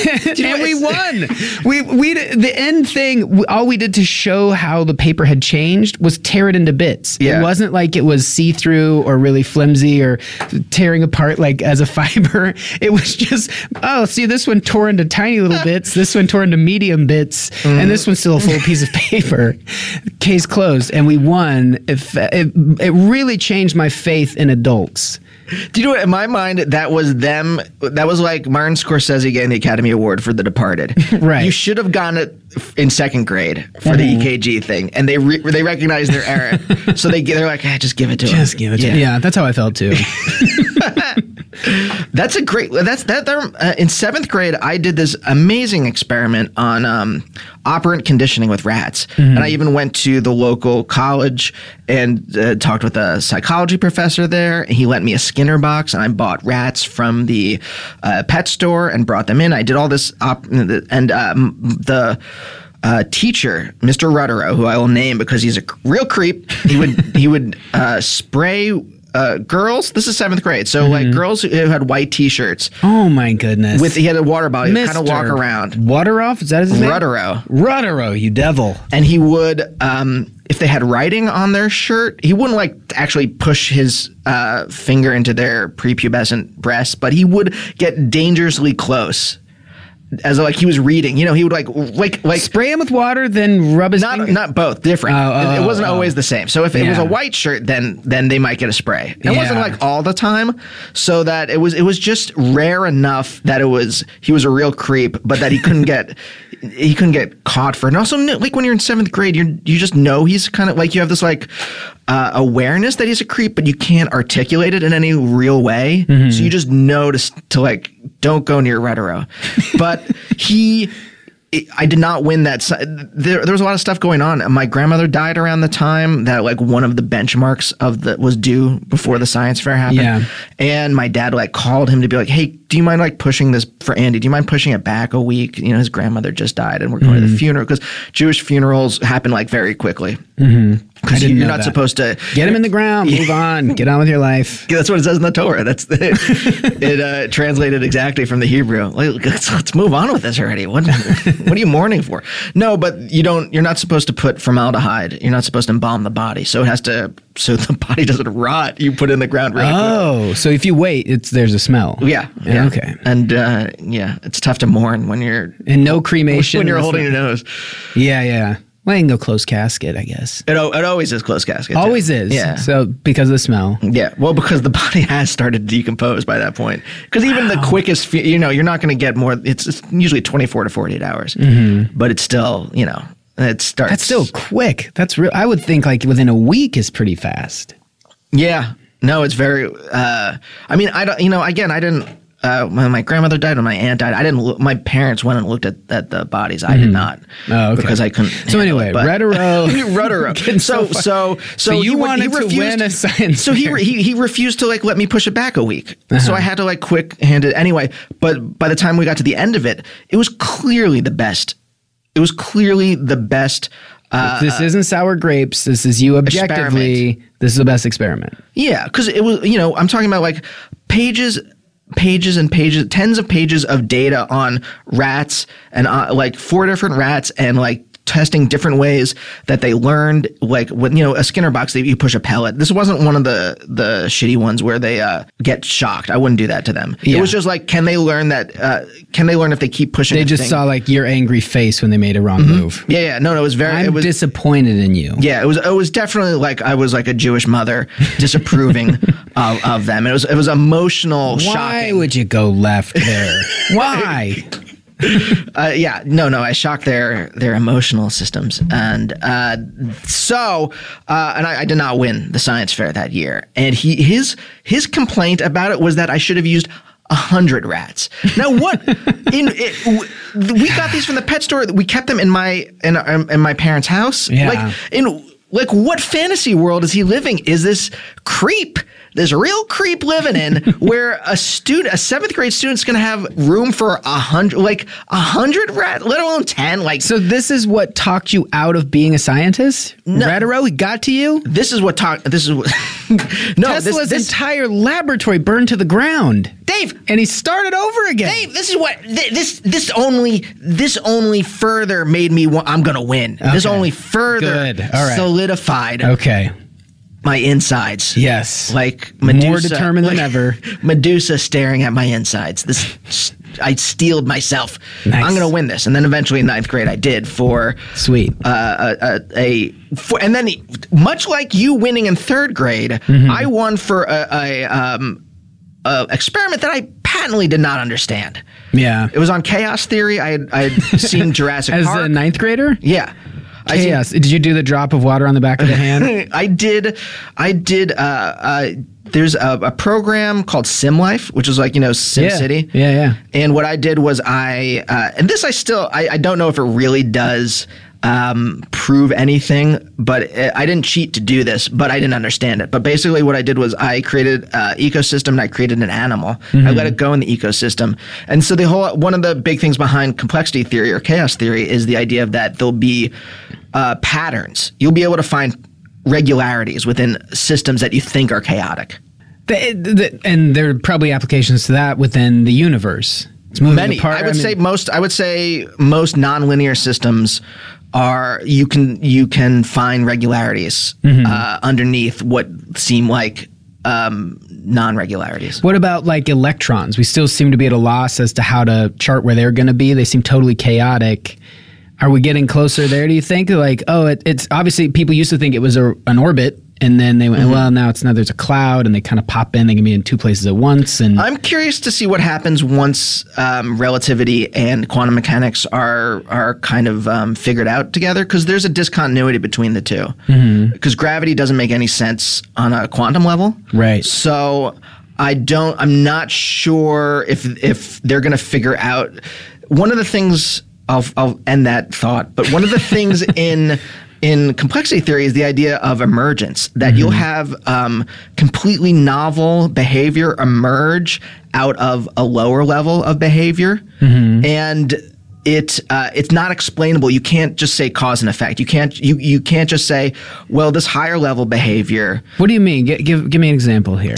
And we won. We the end thing, all we did to show how the paper had changed was tear it into bits. Yeah. It wasn't like it was see-through or really flimsy or tearing apart like as a fiber. It was just, see, this one tore into tiny little bits, this one tore into medium bits, and this one's still a full piece of paper. Case closed, and we won. It really changed my faith in adults. Do you know what? In my mind, that was them. That was like Martin Scorsese getting the Academy Award for The Departed. Right. You should have gotten it in second grade for the EKG thing, and they recognize their error, so they're like, just give it to him. Just give it to him. Yeah, that's how I felt too. That's a great. In seventh grade, I did this amazing experiment on operant conditioning with rats, and I even went to the local college and talked with a psychology professor there. And he lent me a Skinner box, and I bought rats from the pet store and brought them in. I did all this, the teacher, Mr. Rutterow, who I will name because he's a real creep. He would spray girls. This is seventh grade, so like girls who had white T-shirts. Oh my goodness! He had a water bottle. He would kind of walk around. Wateroff? Is that his name? Rutterow, you devil! And he would, if they had writing on their shirt, he wouldn't like actually push his finger into their prepubescent breasts, but he would get dangerously close. As like he was reading, he would like spray him with water, then rub his finger? Not both, different. It wasn't always the same. So if it was a white shirt, then they might get a spray. It wasn't like all the time, so that it was just rare enough that he was a real creep, but that he couldn't get caught for it. And also, like when you're in seventh grade, you just know he's kind of like, you have this like awareness that he's a creep, but you can't articulate it in any real way. So you just know to like, don't go near Rutterow. But I did not win that. There was a lot of stuff going on. My grandmother died around the time that like one of the benchmarks was due before the science fair happened. Yeah. And my dad like called him to be like, hey, do you mind like pushing this for Andy? Do you mind pushing it back a week? His grandmother just died and we're going to the funeral, because Jewish funerals happen like very quickly. Because you're not supposed to get him in the ground, move on, get on with your life. Yeah, that's what it says in the Torah. That's it translated exactly from the Hebrew. Let's move on with this already. What are you mourning for? No, but you're not supposed to put formaldehyde. You're not supposed to embalm the body. So the body doesn't rot. You put it in the ground really quick. Oh, so if you wait, there's a smell. Yeah. Okay. And it's tough to mourn when you're and no cremation when you're holding your nose. Yeah. Well, you can go closed casket, I guess. It always is closed casket. Always is. Yeah. So because of the smell. Yeah. Well, because the body has started to decompose by that point. Because even the quickest, you're not going to get more. It's usually 24 to 48 hours. But it's still, it starts. That's still quick. That's real. I would think like within a week is pretty fast. Yeah. No, it's very. I mean, I don't. Again, I didn't. When my grandmother died, when my aunt died, I didn't look. My parents went and looked at the bodies. I did not. Oh, okay. Because I couldn't. So anyway, Rotaro. So you wanted to win a science fair. He refused to let me push it back a week. So I had to quick hand it anyway. But by the time we got to the end of it, it was clearly the best. This isn't sour grapes. This is you objectively. Experiment. This is the best experiment. Yeah, because it was. I'm talking about pages and pages, tens of pages of data on rats and 4 different rats and testing different ways that they learned, with a Skinner box that you push a pellet. This wasn't one of the shitty ones where they get shocked. I wouldn't do that to them. Yeah. It was just can they learn that? Can they learn if they keep pushing? They just saw your angry face when they made a wrong move. Yeah. No, it was very. I'm disappointed in you. Yeah, it was definitely I was like a Jewish mother disapproving of them. It was emotional. Why shocking. would you go left there? Why? I shocked their emotional systems, and so I did not win the science fair that year. And his complaint about it was that I should have used 100 rats. Now what? We got these from the pet store. We kept them in my parents' house. Yeah. What fantasy world is he living? Is this creep? There's a real creep living in where a 7th grade student's going to have room for 100 rats, let alone 10. So this is what talked you out of being a scientist? No. Rotaro got to you? Tesla's entire laboratory burned to the ground. Dave, and he started over again. Dave, this is what this only further made me want. I'm going to win. Okay. This only further solidified. Okay. My insides. Yes. Medusa. More determined than ever. Medusa staring at my insides. I steeled myself. Nice. I'm going to win this. And then eventually in 9th grade I did for... Sweet. And then much like you winning in 3rd grade, I won for a experiment that I patently did not understand. Yeah. It was on chaos theory. I had seen Jurassic Park. As a 9th grader? Yeah. Chaos. Did you do the drop of water on the back of the hand? I did. There's a program called SimLife, which is SimCity. Yeah. And what I did was I don't know if it really does prove anything, but I didn't cheat to do this, but I didn't understand it. But basically what I did was I created an ecosystem and I created an animal. I let it go in the ecosystem. And so one of the big things behind complexity theory or chaos theory is the idea of that there'll be patterns. You'll be able to find regularities within systems that you think are chaotic. And there are probably applications to that within the universe. It's moving Many. apart. I would say most nonlinear systems are you can find regularities underneath what seem like non-regularities. What about electrons? We still seem to be at a loss as to how to chart where they're going to be. They seem totally chaotic. Are we getting closer there, do you think? It's obviously people used to think it was an orbit, and then they went, well, now there's a cloud, and they kind of pop in. They can be in 2 places at once. And I'm curious to see what happens once relativity and quantum mechanics are kind of figured out together, because there's a discontinuity between the two. Because gravity doesn't make any sense on a quantum level. Right. So I'm not sure if they're going to figure out one of the things. I'll end that thought. But one of the things in complexity theory is the idea of emergence, that you'll have completely novel behavior emerge out of a lower level of behavior. And it's not explainable. You can't just say cause and effect. You can't just say, well, this higher level behavior. What do you mean? Give me an example here.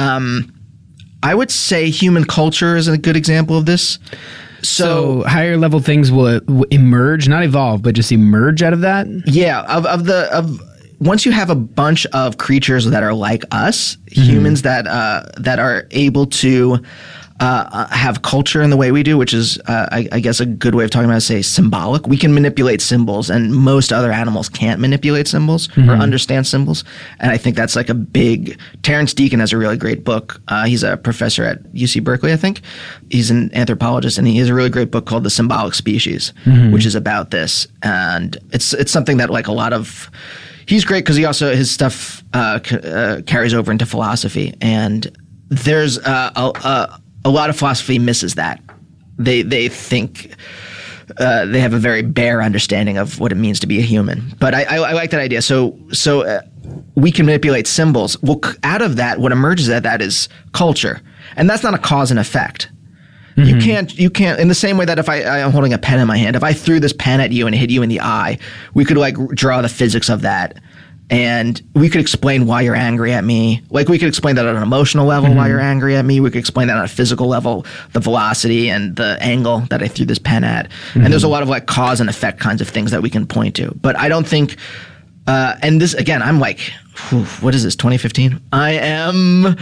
I would say human culture is a good example of this. So higher level things will emerge, not evolve, but just emerge out of that? Yeah. Once you have a bunch of creatures that are like us, humans that are able to have culture in the way we do, which is, I guess, a good way of talking about it is say symbolic. We can manipulate symbols, and most other animals can't manipulate symbols or understand symbols. And I think that's a big... Terrence Deacon has a really great book. He's a professor at UC Berkeley, I think. He's an anthropologist, and he has a really great book called The Symbolic Species, which is about this. And it's something that a lot of... he's great because his stuff carries over into philosophy, and there's a lot of philosophy misses that. They think they have a very bare understanding of what it means to be a human. But I like that idea. So we can manipulate symbols. Well, out of that, what emerges out of that is culture, and that's not a cause and effect. Mm-hmm. You can't, in the same way that if I'm holding a pen in my hand, if I threw this pen at you and hit you in the eye, we could like draw the physics of that. And we could explain why you're angry at me. Like we could explain that on an emotional level, why you're angry at me. We could explain that on a physical level, the velocity and the angle that I threw this pen at. And there's a lot of like cause and effect kinds of things that we can point to. But I don't think, and this, again, I'm like, what is this, 2015? I am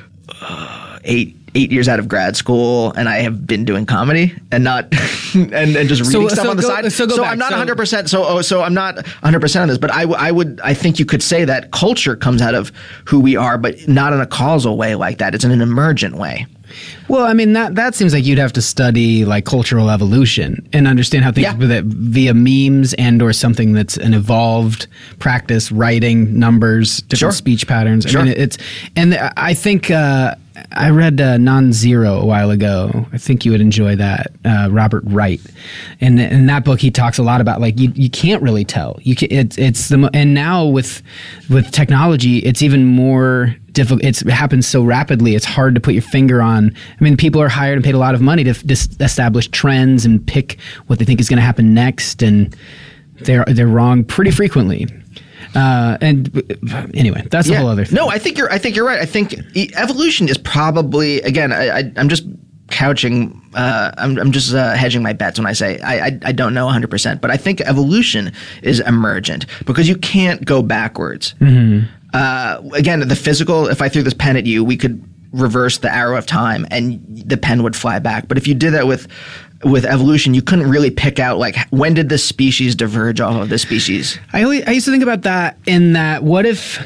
8 years out of grad school, and I have been doing comedy and not and just reading stuff on the side. So I'm not 100%. So I'm not 100% on this, but I think you could say that culture comes out of who we are, but not in a causal way like that. It's in an emergent way. Well, I mean, that seems like you'd have to study like cultural evolution and understand how things that via memes and or something that's an evolved practice, writing, numbers, different speech patterns. I mean, I think I read Non-Zero a while ago. I think you would enjoy that. Robert Wright, and in that book he talks a lot about like you can't really tell. And now with technology, it's even more difficult. It happens so rapidly. It's hard to put your finger on. I mean, people are hired and paid a lot of money to establish trends and pick what they think is going to happen next, and they're wrong pretty frequently. And anyway, that's a whole other thing. No, I think you're right. I think evolution is probably, again, I'm just couching, I'm just hedging my bets when I say I don't know 100%, but I think evolution is emergent because you can't go backwards. Mm-hmm. Again, the physical, if I threw this pen at you, we could reverse the arrow of time and the pen would fly back. But if you did that with evolution, you couldn't really pick out like when did this species diverge off of this species. I used to think about that in that what if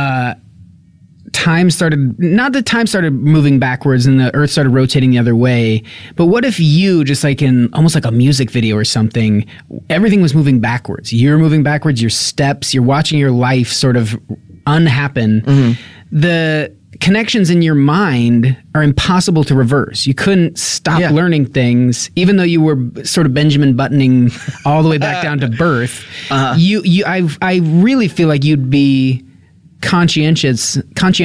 time started moving backwards and the earth started rotating the other way, but what if you, just like in almost like a music video or something, everything was moving backwards. You're moving backwards, your steps, you're watching your life sort of unhappen. Mm-hmm. The connections in your mind are impossible to reverse. You couldn't stop learning things, even though you were sort of Benjamin Buttoning all the way back down to birth. I really feel like you'd be conscientious,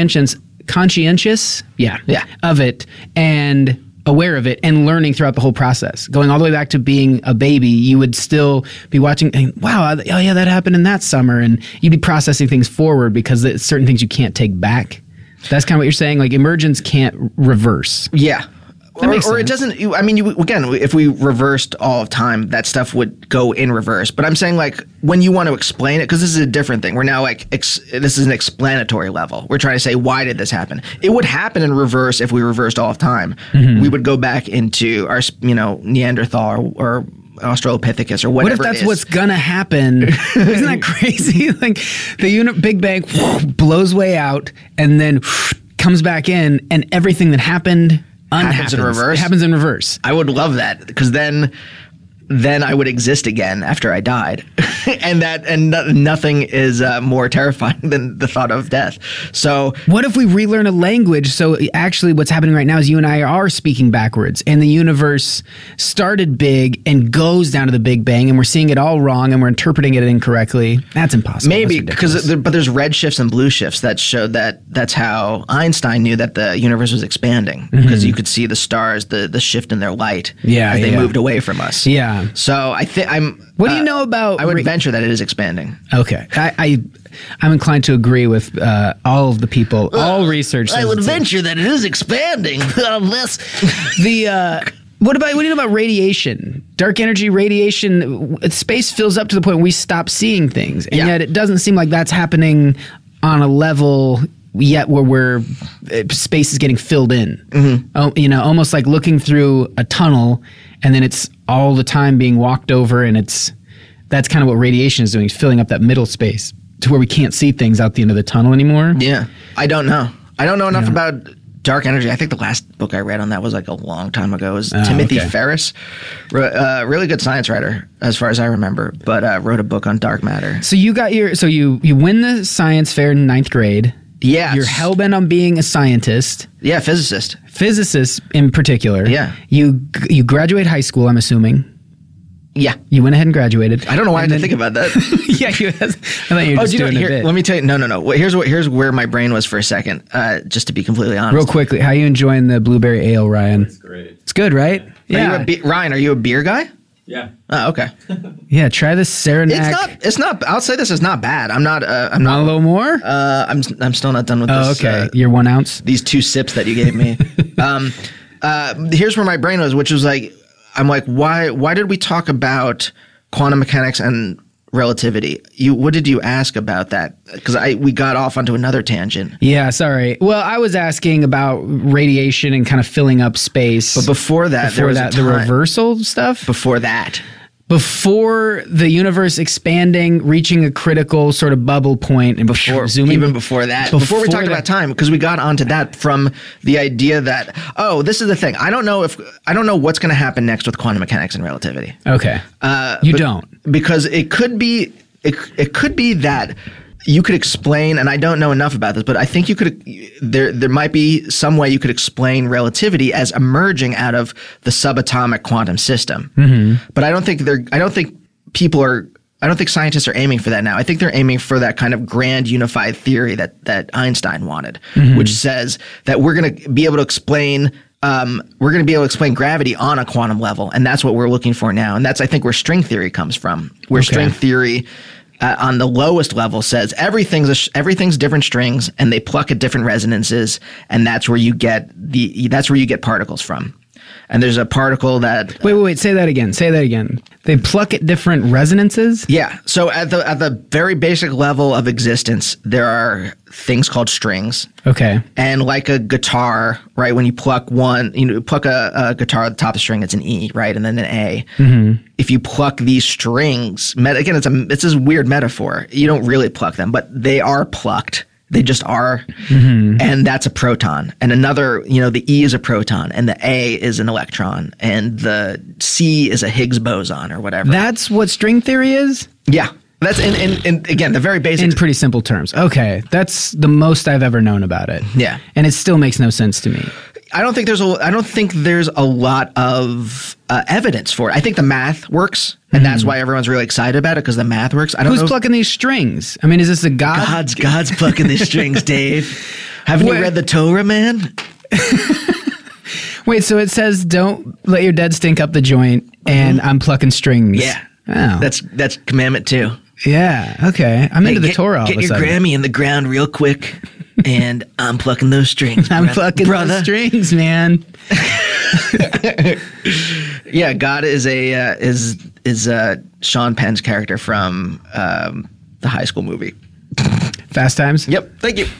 of it and aware of it and learning throughout the whole process. Going all the way back to being a baby, you would still be watching, and, wow, oh yeah, that happened in that summer, and you'd be processing things forward because there's certain things you can't take back. That's kind of what you're saying. Like emergence can't reverse. Yeah. Or it doesn't. I mean, again, if we reversed all of time, that stuff would go in reverse. But I'm saying, like, when you want to explain it, because this is a different thing. We're now like, this is an explanatory level. We're trying to say, why did this happen? It would happen in reverse if we reversed all of time. Mm-hmm. We would go back into our, Neanderthal or Australopithecus or whatever. What if that's what's gonna happen? Isn't that crazy? Like the Big Bang blows way out and then comes back in, and everything that happened happens in reverse. It happens in reverse. I would love that because then I would exist again after I died, and nothing is more terrifying than the thought of death. So, what if we relearn a language? So, actually, what's happening right now is you and I are speaking backwards, and the universe started big and goes down to the Big Bang, and we're seeing it all wrong, and we're interpreting it incorrectly. That's impossible. Maybe but there's red shifts and blue shifts that showed that's how Einstein knew that the universe was expanding because you could see the stars, the shift in their light as they moved away from us. Yeah. So I think What do you know about? I would venture that it is expanding. Okay, I'm inclined to agree with all of the people. All research. I would venture that it is expanding. Unless what do you know about radiation? Dark energy radiation. Space fills up to the point where we stop seeing things, and yet it doesn't seem like that's happening on a level yet where space is getting filled in. Mm-hmm. Almost like looking through a tunnel, and then it's all the time being walked over, and that's kind of what radiation is doing, is filling up that middle space to where we can't see things out the end of the tunnel anymore. Yeah. I don't know. I don't know enough about Dark Energy. I think the last book I read on that was like a long time ago. It was Timothy Ferris, really good science writer as far as I remember, but wrote a book on dark matter. So you win the science fair in 9th grade. Yeah. You're hellbent on being a scientist. Yeah, physicist. Physicist in particular. Yeah. You graduate high school, I'm assuming. Yeah. You went ahead and graduated. I don't know why I didn't think about that. Yeah, I thought you were just doing a bit. Let me tell you. No. Well, here's where my brain was for a second, just to be completely honest. Real quickly, how you enjoying the blueberry ale, Ryan? It's great. It's good, right? Yeah. Ryan, are you a beer guy? Yeah. Oh, okay. Yeah, try the Saranac. It's not. I'll say this is not bad. I'm not. Want a little more? I'm still not done with this. Oh, okay. Your 1 ounce. These 2 sips that you gave me. Here's where my brain was, which was like, I'm like, why did we talk about quantum mechanics and relativity? What did you ask about that? Because we got off onto another tangent. Yeah, sorry. Well, I was asking about radiation and kind of filling up space. But before that, the reversal stuff. Before that. Before the universe expanding, reaching a critical sort of bubble point, and before that, before we talked about time, because we got onto that from the idea that, this is the thing. I don't know what's going to happen next with quantum mechanics and relativity. Okay, don't, because it could be that you could explain, and I don't know enough about this, but I think you could. There might be some way you could explain relativity as emerging out of the subatomic quantum system. Mm-hmm. But I don't think scientists are aiming for that now. I think they're aiming for that kind of grand unified theory that Einstein wanted, which says that we're going to be able to explain. Gravity on a quantum level, and that's what we're looking for now. And that's, I think, where string theory comes from. Where string theory, on the lowest level, says everything's different strings, and they pluck at different resonances, and that's where you get particles from. And there's a particle that wait, say that again. They pluck at different resonances? Yeah. So at the very basic level of existence, there are things called strings. Okay. And like a guitar, right? When you pluck a guitar at the top of the string, it's an E, right? And then an A. Mm-hmm. If you pluck these strings, again, it's this weird metaphor. You don't really pluck them, but they are plucked. They just are. Mm-hmm. And that's a proton. And another, the E is a proton, and the A is an electron, and the C is a Higgs boson or whatever. That's what string theory is? Yeah. That's in again, the very basic. In pretty simple terms. Okay. That's the most I've ever known about it. Yeah. And it still makes no sense to me. I don't think there's a lot of evidence for it. I think the math works, and that's why everyone's really excited about it, because the math works. Who's plucking these strings? I mean, is this a god? God's plucking these strings, Dave. Haven't you read the Torah, man? Wait, so it says don't let your dead stink up the joint, and I'm plucking strings. Yeah. Oh. That's commandment 2. Yeah, okay. I'm into the Torah all of a sudden. Get your Grammy in the ground real quick, and I'm plucking those strings. I'm plucking those strings, man. Yeah, God is Sean Penn's character from the High School movie. Fast Times? Yep, thank you.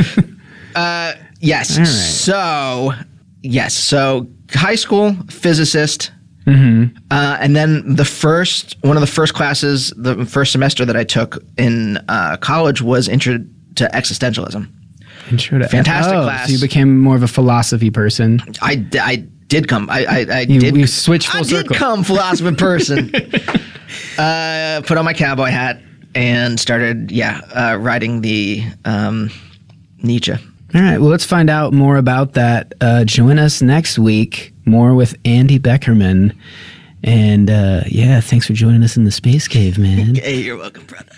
Yes. All right. So high school, physicist. Mm-hmm. And then one of the first classes, the first semester that I took in college was Intro to Existentialism. Fantastic class. So you became more of a philosophy person. I did come. You switched full circle. I did come philosophy person. Put on my cowboy hat and started, writing the Nietzsche. All right. Well, let's find out more about that. Join us next week. More with Andy Beckerman. And thanks for joining us in the Space Cave, man. Hey, you're welcome, brother.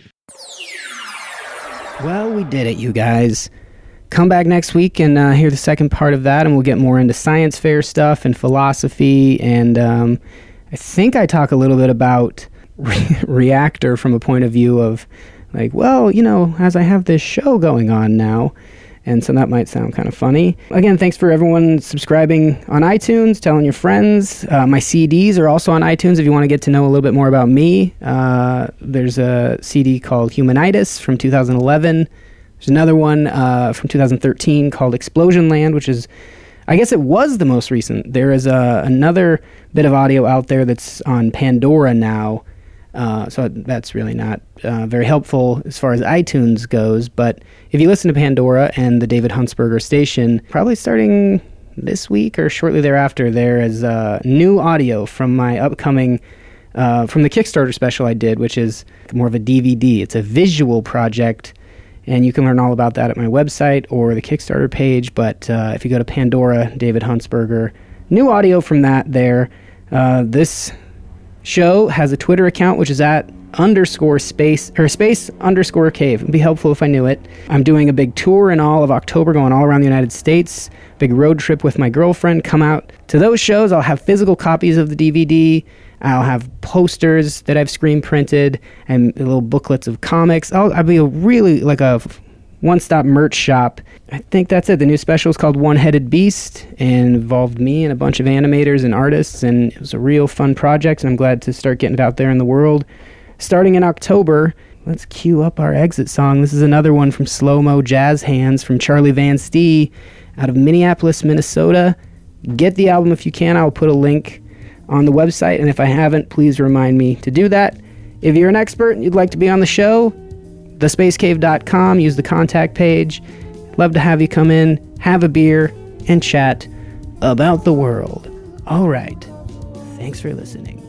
Well, we did it, you guys. Come back next week and hear the second part of that, and we'll get more into science fair stuff and philosophy. And I think I talk a little bit about Reactor from a point of view of, like, well, as I have this show going on now. And so that might sound kind of funny. Again, thanks for everyone subscribing on iTunes, telling your friends. My CDs are also on iTunes if you want to get to know a little bit more about me. There's a CD called Humanitis from 2011. There's another one from 2013 called Explosion Land, which is, I guess it was the most recent. There is another bit of audio out there that's on Pandora now. So that's really not very helpful as far as iTunes goes. But if you listen to Pandora and the David Huntsberger station, probably starting this week or shortly thereafter, there is new audio from my upcoming, from the Kickstarter special I did, which is more of a DVD. It's a visual project, and you can learn all about that at my website or the Kickstarter page. But if you go to Pandora, David Huntsberger, new audio from that there. This show has a Twitter account, which is at _space_cave. It'd be helpful if I knew it. I'm doing a big tour in all of October, going all around the United States. Big road trip with my girlfriend. Come out to those shows. I'll have physical copies of the DVD. I'll have posters that I've screen printed and little booklets of comics. I'll be really like a one-stop merch shop. I think that's it. The new special is called One-Headed Beast and involved me and a bunch of animators and artists, and it was a real fun project, and I'm glad to start getting it out there in the world. Starting in October, let's cue up our exit song. This is another one from Slow Mo Jazz Hands from Charlie Van Stee out of Minneapolis, Minnesota. Get the album if you can. I'll put a link on the website, and if I haven't, please remind me to do that. If you're an expert and you'd like to be on the show, thespacecave.com, use the contact page. Love to have you come in, have a beer, and chat about the world. All right. Thanks for listening.